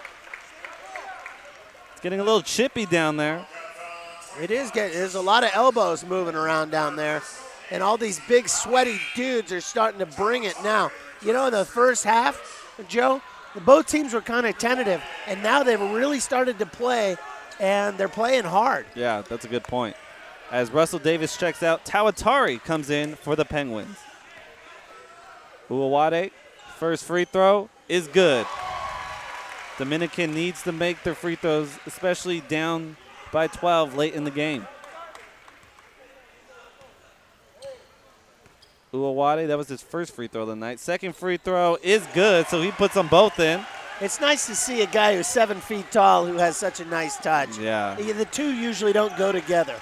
It's getting a little chippy down there. It is getting, there's a lot of elbows moving around down there. And all these big sweaty dudes are starting to bring it now. You know, in the first half, Joe, both teams were kind of tentative. And now they've really started to play, and they're playing hard. Yeah, that's a good point. As Russell Davis checks out, Tawatari comes in for the Penguins. Uwawade, first free throw is good. Dominican needs to make their free throws, especially down by 12 late in the game. Uwawade, that was his first free throw of the night. Second free throw is good, so he puts them both in. It's nice to see a guy who's 7 feet tall who has such a nice touch. Yeah. The two usually don't go together.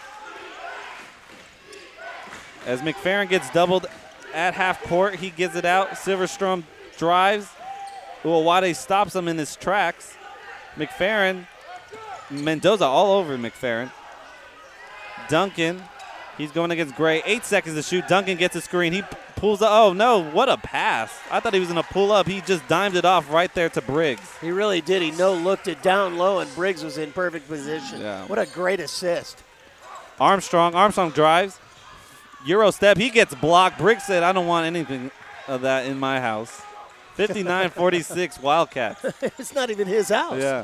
As McFerrin gets doubled at half court, he gives it out. Silverstrom drives. Uwawade stops him in his tracks. McFerrin, Mendoza all over McFerrin. Duncan, he's going against Gray. 8 seconds to shoot. Duncan gets a screen. He pulls up. Oh, no, what a pass. I thought he was going to pull up. He just dimed it off right there to Briggs. He really did. He no-looked it down low, and Briggs was in perfect position. Yeah. What a great assist. Armstrong drives. Euro step. He gets blocked. Briggs said, I don't want anything of that in my house. 59-46 Wildcats. It's not even his house. Yeah.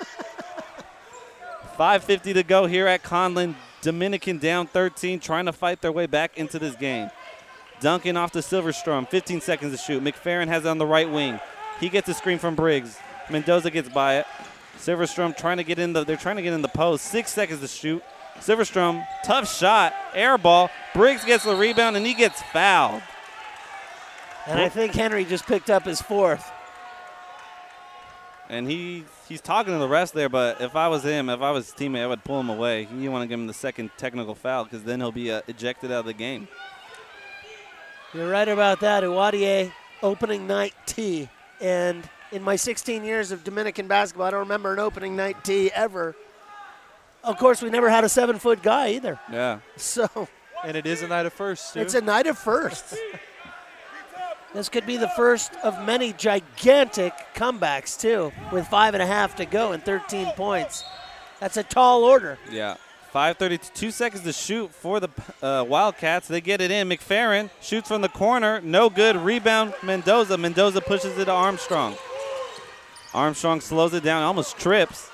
5:50 to go here at Conlin. Dominican down 13, trying to fight their way back into this game. Duncan off to Silverstrom. 15 seconds to shoot. McFerrin has it on the right wing. He gets a screen from Briggs. Mendoza gets by it. Silverstrom trying to get in the. They're trying to get in the post. 6 seconds to shoot. Silverstrom, tough shot, air ball. Briggs gets the rebound, and he gets fouled. And I think Henry just picked up his fourth. And he's talking to the rest there, but if I was him, if I was his teammate, I would pull him away. You want to give him the second technical foul because then he'll be ejected out of the game. You're right about that. Uwawade opening night tee. And in my 16 years of Dominican basketball, I don't remember an opening night tee ever. Of course, we never had a 7-foot guy either. Yeah. So. And it is a night of firsts, too. It's a night of firsts. This could be the first of many gigantic comebacks, too, with 5.5 to go and 13 points. That's a tall order. Yeah. 5:32 seconds to shoot for the Wildcats. They get it in. McFerrin shoots from the corner. No good. Rebound, Mendoza. Mendoza pushes it to Armstrong. Armstrong slows it down, almost trips.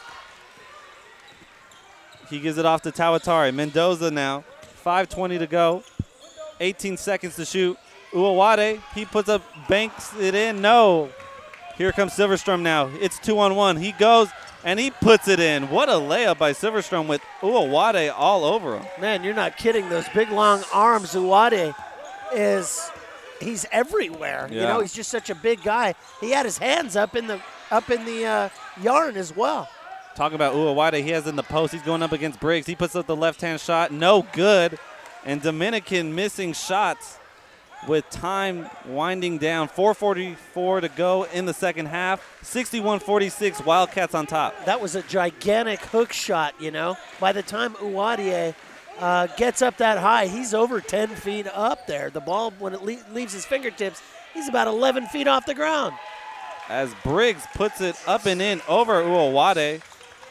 He gives it off to Tawatari. Mendoza now. 5:20 to go. 18 seconds to shoot. Uwawade, he puts up, banks it in. No. Here comes Silverstrom now. It's 2-on-1. He goes, and he puts it in. What a layup by Silverstrom with Uwawade all over him. Man, you're not kidding. Those big, long arms, Uwawade he's everywhere. Yeah. You know, he's just such a big guy. He had his hands up in the yarn as well. Talking about Uwawade, he has in the post. He's going up against Briggs. He puts up the left-hand shot. No good. And Dominican missing shots with time winding down. 4:44 to go in the second half. 61-46, Wildcats on top. That was a gigantic hook shot, you know. By the time Uwawade gets up that high, he's over 10 feet up there. The ball, when it leaves his fingertips, he's about 11 feet off the ground. As Briggs puts it up and in over Uwawade.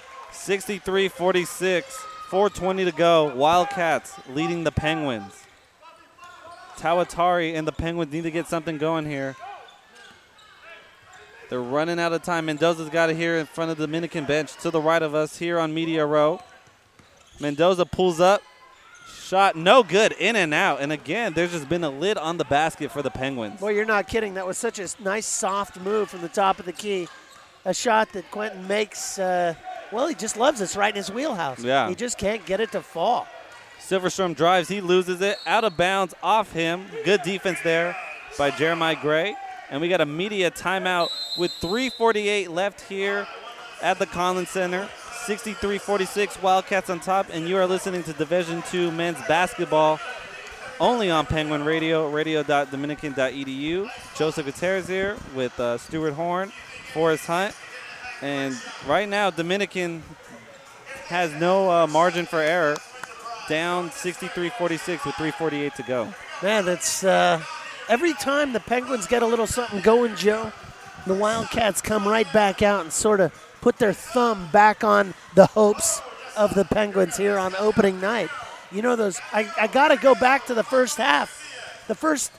63-46, 4:20 to go. Wildcats leading the Penguins. Tawatari and the Penguins need to get something going here. They're running out of time. Mendoza's got it here in front of the Dominican bench to the right of us here on Media Row. Mendoza pulls up, Shot no good, in and out. And again, there's just been a lid on the basket for the Penguins. Boy, you're not kidding. That was such a nice, soft move from the top of the key. A shot that Quentin makes, he just loves it. It's right in his wheelhouse. Yeah. He just can't get it to fall. Silverstrom drives. He loses it. Out of bounds off him. Good defense there by Jeremiah Gray. And we got a media timeout with 3:48 left here at the Conlin Center. 63-46, Wildcats on top, and you are listening to Division II men's basketball only on Penguin Radio, radio.dominican.edu. Joseph Gutierrez here with Stuart Horn, Forrest Hunt, and right now Dominican has no margin for error, down 63-46 with 3:48 to go. Man, that's every time the Penguins get a little something going, Joe, the Wildcats come right back out and sort of put their thumb back on the hopes of the Penguins here on opening night. You know those, I got to go back to the first half. The first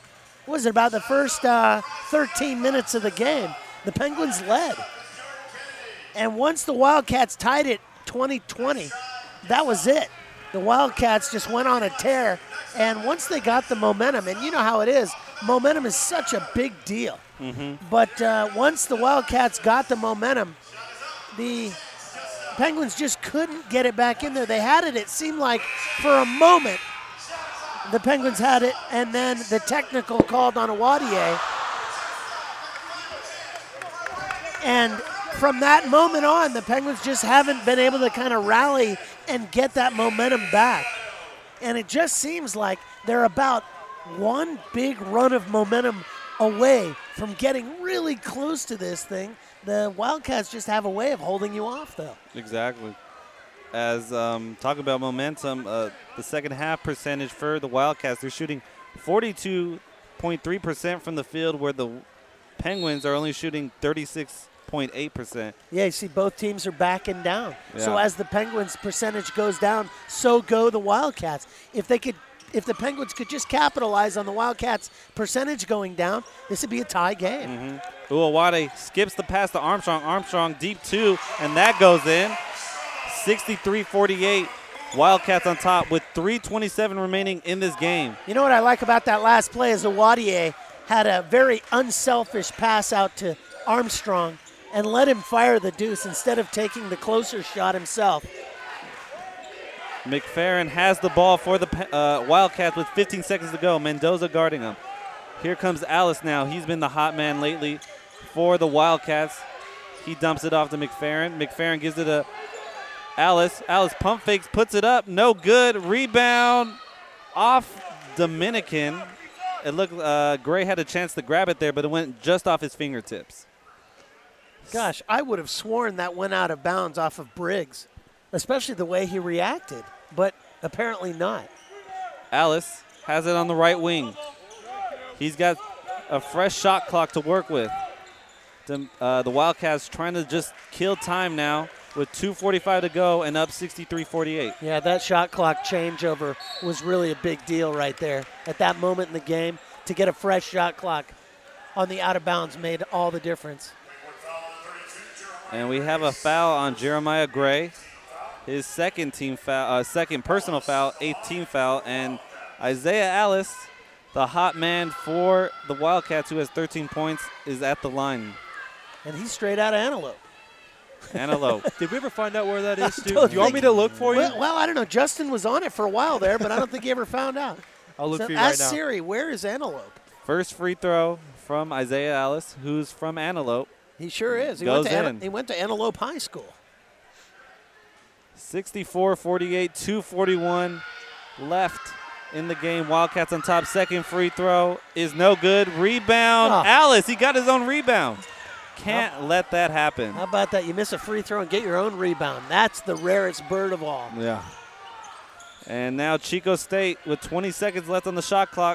13 minutes of the game, the Penguins led. And once the Wildcats tied it 20-20, that was it. The Wildcats just went on a tear. And once they got the momentum, and you know how it is, momentum is such a big deal. Mm-hmm. But once the Wildcats got the momentum, the Penguins just couldn't get it back in there. They had it, it seemed like, for a moment. The Penguins had it, and then the technical called on Awadier. And from that moment on, the Penguins just haven't been able to kind of rally and get that momentum back. And it just seems like they're about one big run of momentum away from getting really close to this thing. The Wildcats just have a way of holding you off, though. Exactly. As talking about momentum, the second half percentage for the Wildcats, they're shooting 42.3% from the field, where the Penguins are only shooting 36.8%. Yeah, you see both teams are backing down. Yeah. So as the Penguins' percentage goes down, so go the Wildcats. If the Penguins could just capitalize on the Wildcats' percentage going down, this would be a tie game. Mm-hmm. Uwawade skips the pass to Armstrong. Armstrong deep two, and that goes in. 63-48. Wildcats on top with 3:27 remaining in this game. You know what I like about that last play is Awadier had a very unselfish pass out to Armstrong and let him fire the deuce instead of taking the closer shot himself. McFerrin has the ball for the Wildcats with 15 seconds to go. Mendoza guarding him. Here comes Alice now. He's been the hot man lately for the Wildcats. He dumps it off to McFerrin. McFerrin gives it to Alice. Alice pump fakes, puts it up. No good. Rebound off Dominican. It looked Gray had a chance to grab it there, but it went just off his fingertips. Gosh, I would have sworn that went out of bounds off of Briggs, especially the way he reacted, but apparently not. Alice has it on the right wing. He's got a fresh shot clock to work with. The Wildcats trying to just kill time now with 2:45 to go and up 63-48. Yeah, that shot clock changeover was really a big deal right there. At that moment in the game, to get a fresh shot clock on the out of bounds made all the difference. And we have a foul on Jeremiah Gray. His second personal foul, 8th team foul. And Isaiah Alice, the hot man for the Wildcats, who has 13 points, is at the line. And he's straight out of Antelope. Antelope. Did we ever find out where that is, Stu? Do you want me to look for you? Well, I don't know. Justin was on it for a while there, but I don't think he ever found out. I'll look for you right now. Ask Siri, where is Antelope? First free throw from Isaiah Alice, who's from Antelope. He sure is. He went to Antelope High School. 64-48, 2:41 left in the game. Wildcats on top. Second free throw is no good. Rebound. Oh. Alice, he got his own rebound. Can't let that happen. How about that? You miss a free throw and get your own rebound. That's the rarest bird of all. Yeah. And now Chico State with 20 seconds left on the shot clock.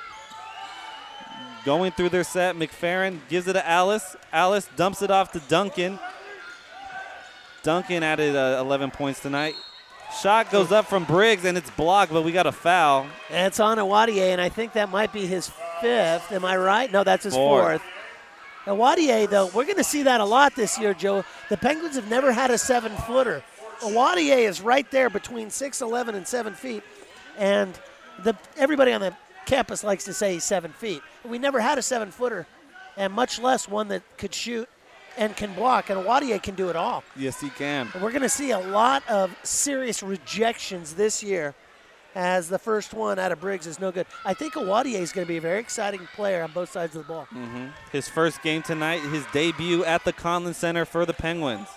Going through their set. McFerrin gives it to Alice. Alice dumps it off to Duncan. Duncan added 11 points tonight. Shot goes up from Briggs, and it's blocked, but we got a foul. And it's on Awadier, and I think that might be his 5th. Am I right? No, that's his 4th. Awadier, though, we're going to see that a lot this year, Joe. The Penguins have never had a 7-footer. Awadier is right there between 6'11" and 7 feet. And everybody on the campus likes to say he's 7 feet. We never had a 7-footer, and much less one that could shoot and can block. And Awadiye can do it all. Yes, he can. And we're going to see a lot of serious rejections this year, as the first one out of Briggs is no good. I think Awadiye is going to be a very exciting player on both sides of the ball. Mm-hmm. His first game tonight, his debut at the Conlin Center for the Penguins.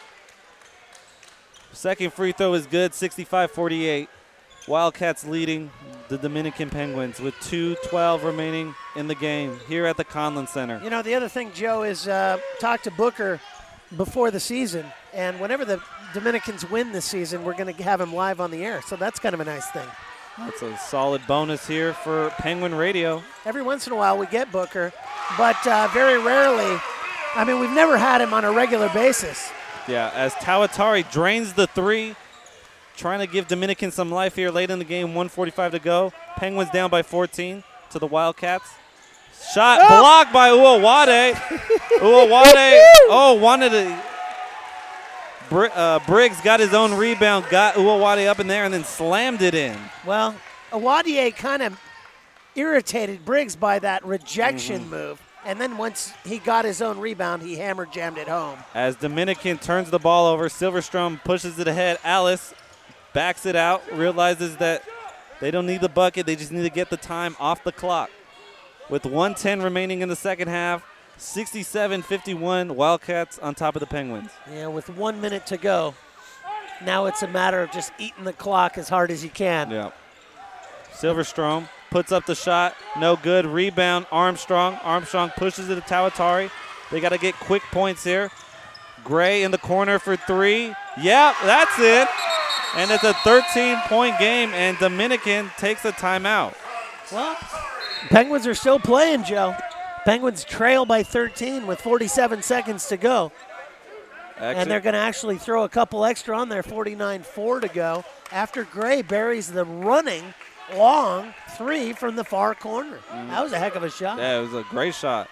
Second free throw is good, 65-48. Wildcats leading the Dominican Penguins with 2:12 remaining in the game here at the Conlin Center. You know, the other thing, Joe, is talk to Booker before the season, and whenever the Dominicans win this season, we're going to have him live on the air, so that's kind of a nice thing. That's a solid bonus here for Penguin Radio. Every once in a while we get Booker, but very rarely. I mean, we've never had him on a regular basis. Yeah, as Tawatari drains the three, trying to give Dominican some life here late in the game, 1:45 to go. Penguins down by 14 to the Wildcats. Shot blocked by Uwawade. Uwawade, wanted to. Briggs got his own rebound, got Uwawade up in there, and then slammed it in. Well, Awadiye kind of irritated Briggs by that rejection move. And then once he got his own rebound, he jammed it home. As Dominican turns the ball over, Silverstrom pushes it ahead. Alice backs it out, realizes that they don't need the bucket. They just need to get the time off the clock. With 1:10 remaining in the second half, 67-51, Wildcats on top of the Penguins. Yeah, with 1 minute to go. Now it's a matter of just eating the clock as hard as you can. Yeah. Silverstrom puts up the shot. No good. Rebound, Armstrong. Armstrong pushes it to Tawatari. They got to get quick points here. Gray in the corner for three. Yeah, that's it. And it's a 13-point game, and Dominican takes a timeout. Well, Penguins are still playing, Joe. Penguins trail by 13 with 47 seconds to go. And they're going to actually throw a couple extra on there, 49-4 to go, after Gray buries the running long three from the far corner. That was a heck of a shot. Yeah, it was a great shot.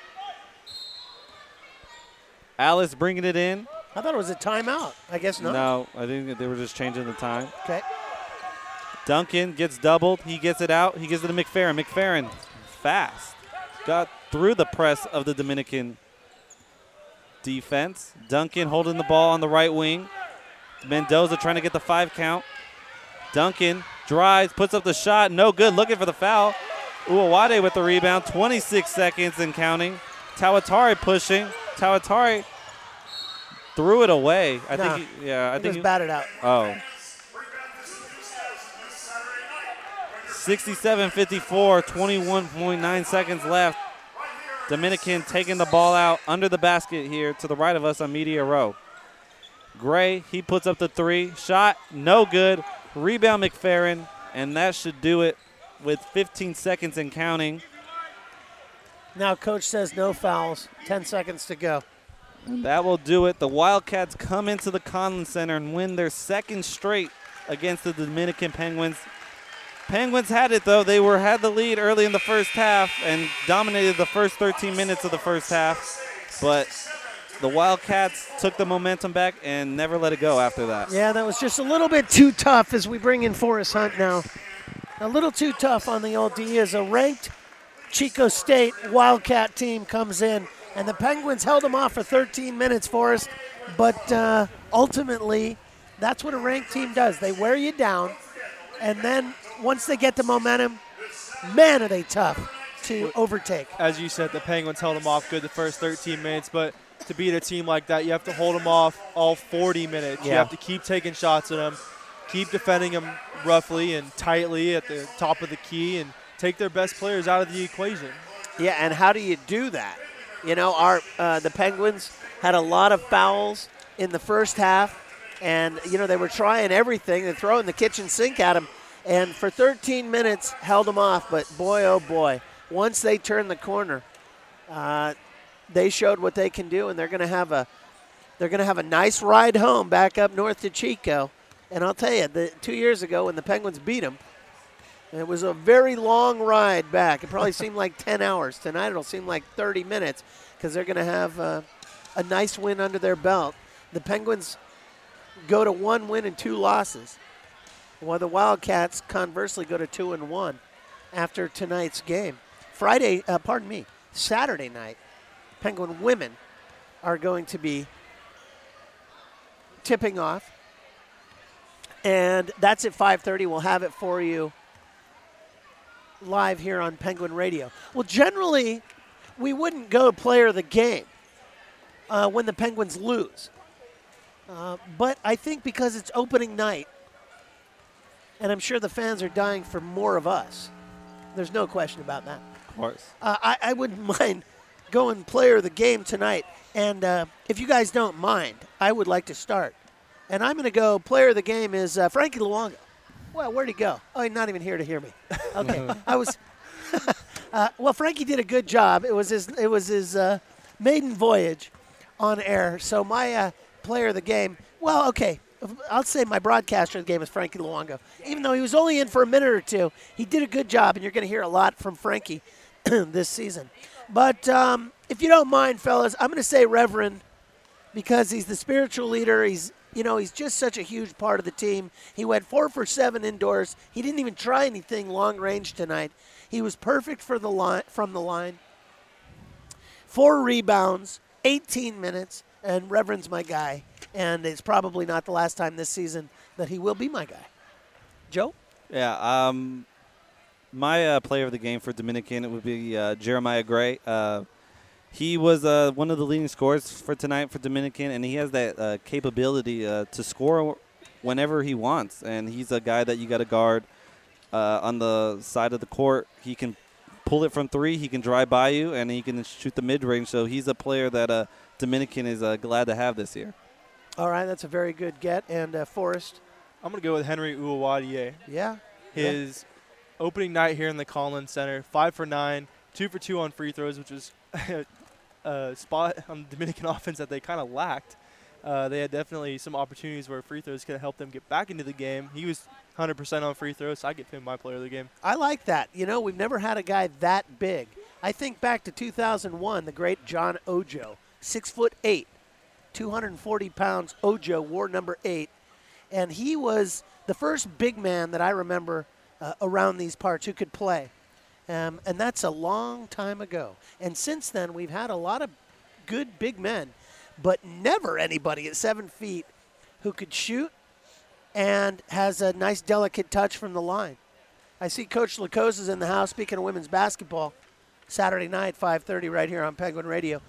Alice bringing it in. I thought it was a timeout. I guess not. No, I think they were just changing the time. Okay. Duncan gets doubled. He gets it out. He gives it to McFerrin. McFerrin, fast. Got through the press of the Dominican defense. Duncan holding the ball on the right wing. Mendoza trying to get the 5 count. Duncan drives, puts up the shot. No good. Looking for the foul. Uwawade with the rebound. 26 seconds and counting. Tawatari pushing. Tawatari threw it away. I think it was batted out. Oh. 67-54, 21.9 seconds left. Dominican taking the ball out under the basket here to the right of us on Media Row. Gray, he puts up the 3. Shot, no good. Rebound McFerrin, and that should do it with 15 seconds and counting. Now coach says no fouls, 10 seconds to go. That will do it. The Wildcats come into the Conlin Center and win their second straight against the Dominican Penguins. Penguins had it, though. They had the lead early in the first half and dominated the first 13 minutes of the first half. But the Wildcats took the momentum back and never let it go after that. Yeah, that was just a little bit too tough as we bring in Forrest Hunt now. A little too tough on the old D as a ranked Chico State Wildcat team comes in. And the Penguins held them off for 13 minutes, Forrest. But ultimately, that's what a ranked team does. They wear you down. And then once they get the momentum, man, are they tough to overtake. As you said, the Penguins held them off good the first 13 minutes. But to beat a team like that, you have to hold them off all 40 minutes. Yeah. You have to keep taking shots at them, keep defending them roughly and tightly at the top of the key, and take their best players out of the equation. Yeah, and how do you do that? You know, the Penguins had a lot of fouls in the first half, and, you know, they were trying everything. They're throwing the kitchen sink at them, and for 13 minutes held them off. But, boy, oh, boy, once they turned the corner, they showed what they can do, and they're going to have a nice ride home back up north to Chico. And I'll tell you, 2 years ago when the Penguins beat them, it was a very long ride back. It probably seemed like 10 hours. Tonight it'll seem like 30 minutes because they're going to have a nice win under their belt. The Penguins go to 1 win and 2 losses. while the Wildcats conversely go to 2-1 after tonight's game. Saturday night, Penguin women are going to be tipping off. And that's at 5:30. We'll have it for you live here on Penguin Radio. Well, generally, we wouldn't go player of the game when the Penguins lose. But I think because it's opening night, and I'm sure the fans are dying for more of us. There's no question about that. Of course. I wouldn't mind going player of the game tonight. And if you guys don't mind, I would like to start. And I'm going to go player of the game is Frankie Luongo. Well, where'd he go? Oh, he's not even here to hear me. Okay. Well, Frankie did a good job. It was his maiden voyage on air. So my player of the game, well, okay, I'll say my broadcaster of the game is Frankie Luongo. Even though he was only in for a minute or two, he did a good job, and you're going to hear a lot from Frankie this season. But if you don't mind, fellas, I'm going to say Reverend because he's the spiritual leader. He's just such a huge part of the team. He went 4 for 7 indoors. He didn't even try anything long range tonight. He was perfect from the line. 4 rebounds, 18 minutes, and Reverend's my guy. And it's probably not the last time this season that he will be my guy. Joe? Yeah, my player of the game for Dominican, it would be Jeremiah Gray. He was one of the leading scorers for tonight for Dominican, and he has that capability to score whenever he wants. And he's a guy that you got to guard on the side of the court. He can pull it from 3, he can drive by you, and he can shoot the mid-range. So he's a player that Dominican is glad to have this year. All right, that's a very good get. And Forrest? I'm going to go with Henry Uwadiye. Yeah. His opening night here in the Collins Center, 5 for 9, 2 for 2 on free throws, which was a spot on the Dominican offense that they kind of lacked. They had definitely some opportunities where free throws could have helped them get back into the game. He was 100% on free throws, so I give him my player of the game. I like that. We've never had a guy that big. I think back to 2001, the great John Ojo, 6'8", 240 pounds. Ojo wore number 8, and he was the first big man that I remember around these parts who could play. And that's a long time ago. And since then, we've had a lot of good big men, but never anybody at 7 feet who could shoot and has a nice, delicate touch from the line. I see Coach Lacoste is in the house. Speaking of women's basketball, Saturday night, 5:30 right here on Penguin Radio.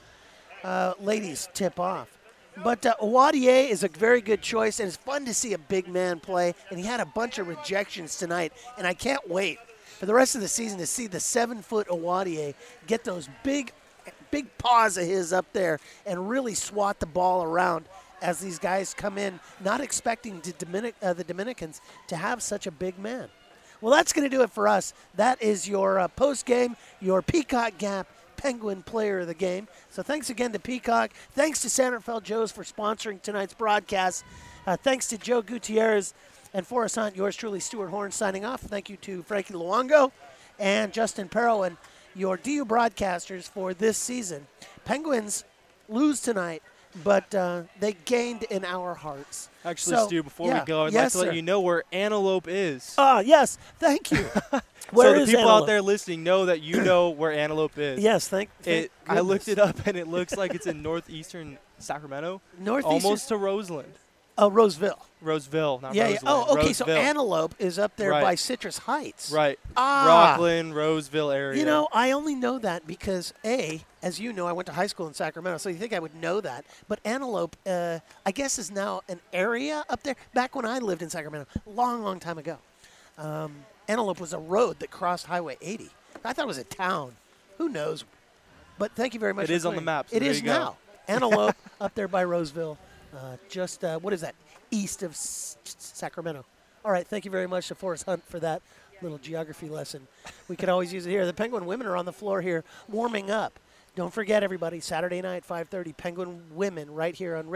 Ladies tip off. But Uwadiye is a very good choice, and it's fun to see a big man play. And he had a bunch of rejections tonight, and I can't wait for the rest of the season to see the 7-foot Uwadiye get those big paws of his up there and really swat the ball around as these guys come in, not expecting the Dominicans to have such a big man. Well, that's going to do it for us. That is your post-game, your Peacock Gap Penguin player of the game. So thanks again to Peacock. Thanks to San Rafael Joe's for sponsoring tonight's broadcast. Thanks to Joe Gutierrez and Forrest Hunt. Yours truly, Stuart Horn, signing off. Thank you to Frankie Luongo and Justin Perro and your DU broadcasters for this season. Penguins lose tonight, but they gained in our hearts. Actually, Stu, before we go, I'd like to let you know where Antelope is. Yes, thank you. Where so the people out there listening know that you know where Antelope is. Yes, thank I looked it up, and it looks like it's in northeastern Sacramento, almost to Roseland. Roseville. Roseville, not yeah, Roseland. Yeah. Oh, okay, Roseville. So Antelope is up there by Citrus Heights. Right. Rockland, Roseville area. I only know that because, as you know, I went to high school in Sacramento, so you think I would know that. But Antelope, I guess, is now an area up there. Back when I lived in Sacramento, long, long time ago. Antelope was a road that crossed Highway 80. I thought it was a town. Who knows? But thank you very much. It is on the map. So it is now. Antelope up there by Roseville. Just, what is that, east of Sacramento. All right, thank you very much to Forrest Hunt for that little geography lesson. We could always use it here. The Penguin women are on the floor here warming up. Don't forget, everybody, Saturday night, 5:30, Penguin women right here on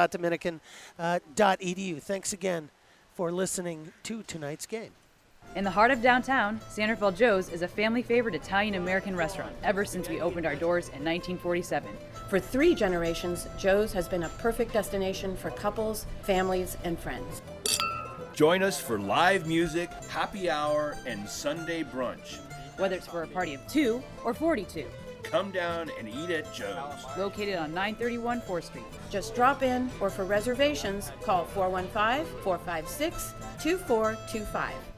radio.dominican.edu. Thanks again for listening to tonight's game. In the heart of downtown, San Rafael Joe's is a family-favorite Italian-American restaurant ever since we opened our doors in 1947. For 3 generations, Joe's has been a perfect destination for couples, families, and friends. Join us for live music, happy hour, and Sunday brunch. Whether it's for a party of 2 or 42. Come down and eat at Joe's. Located on 931 4th Street. Just drop in, or for reservations, call 415-456-2425.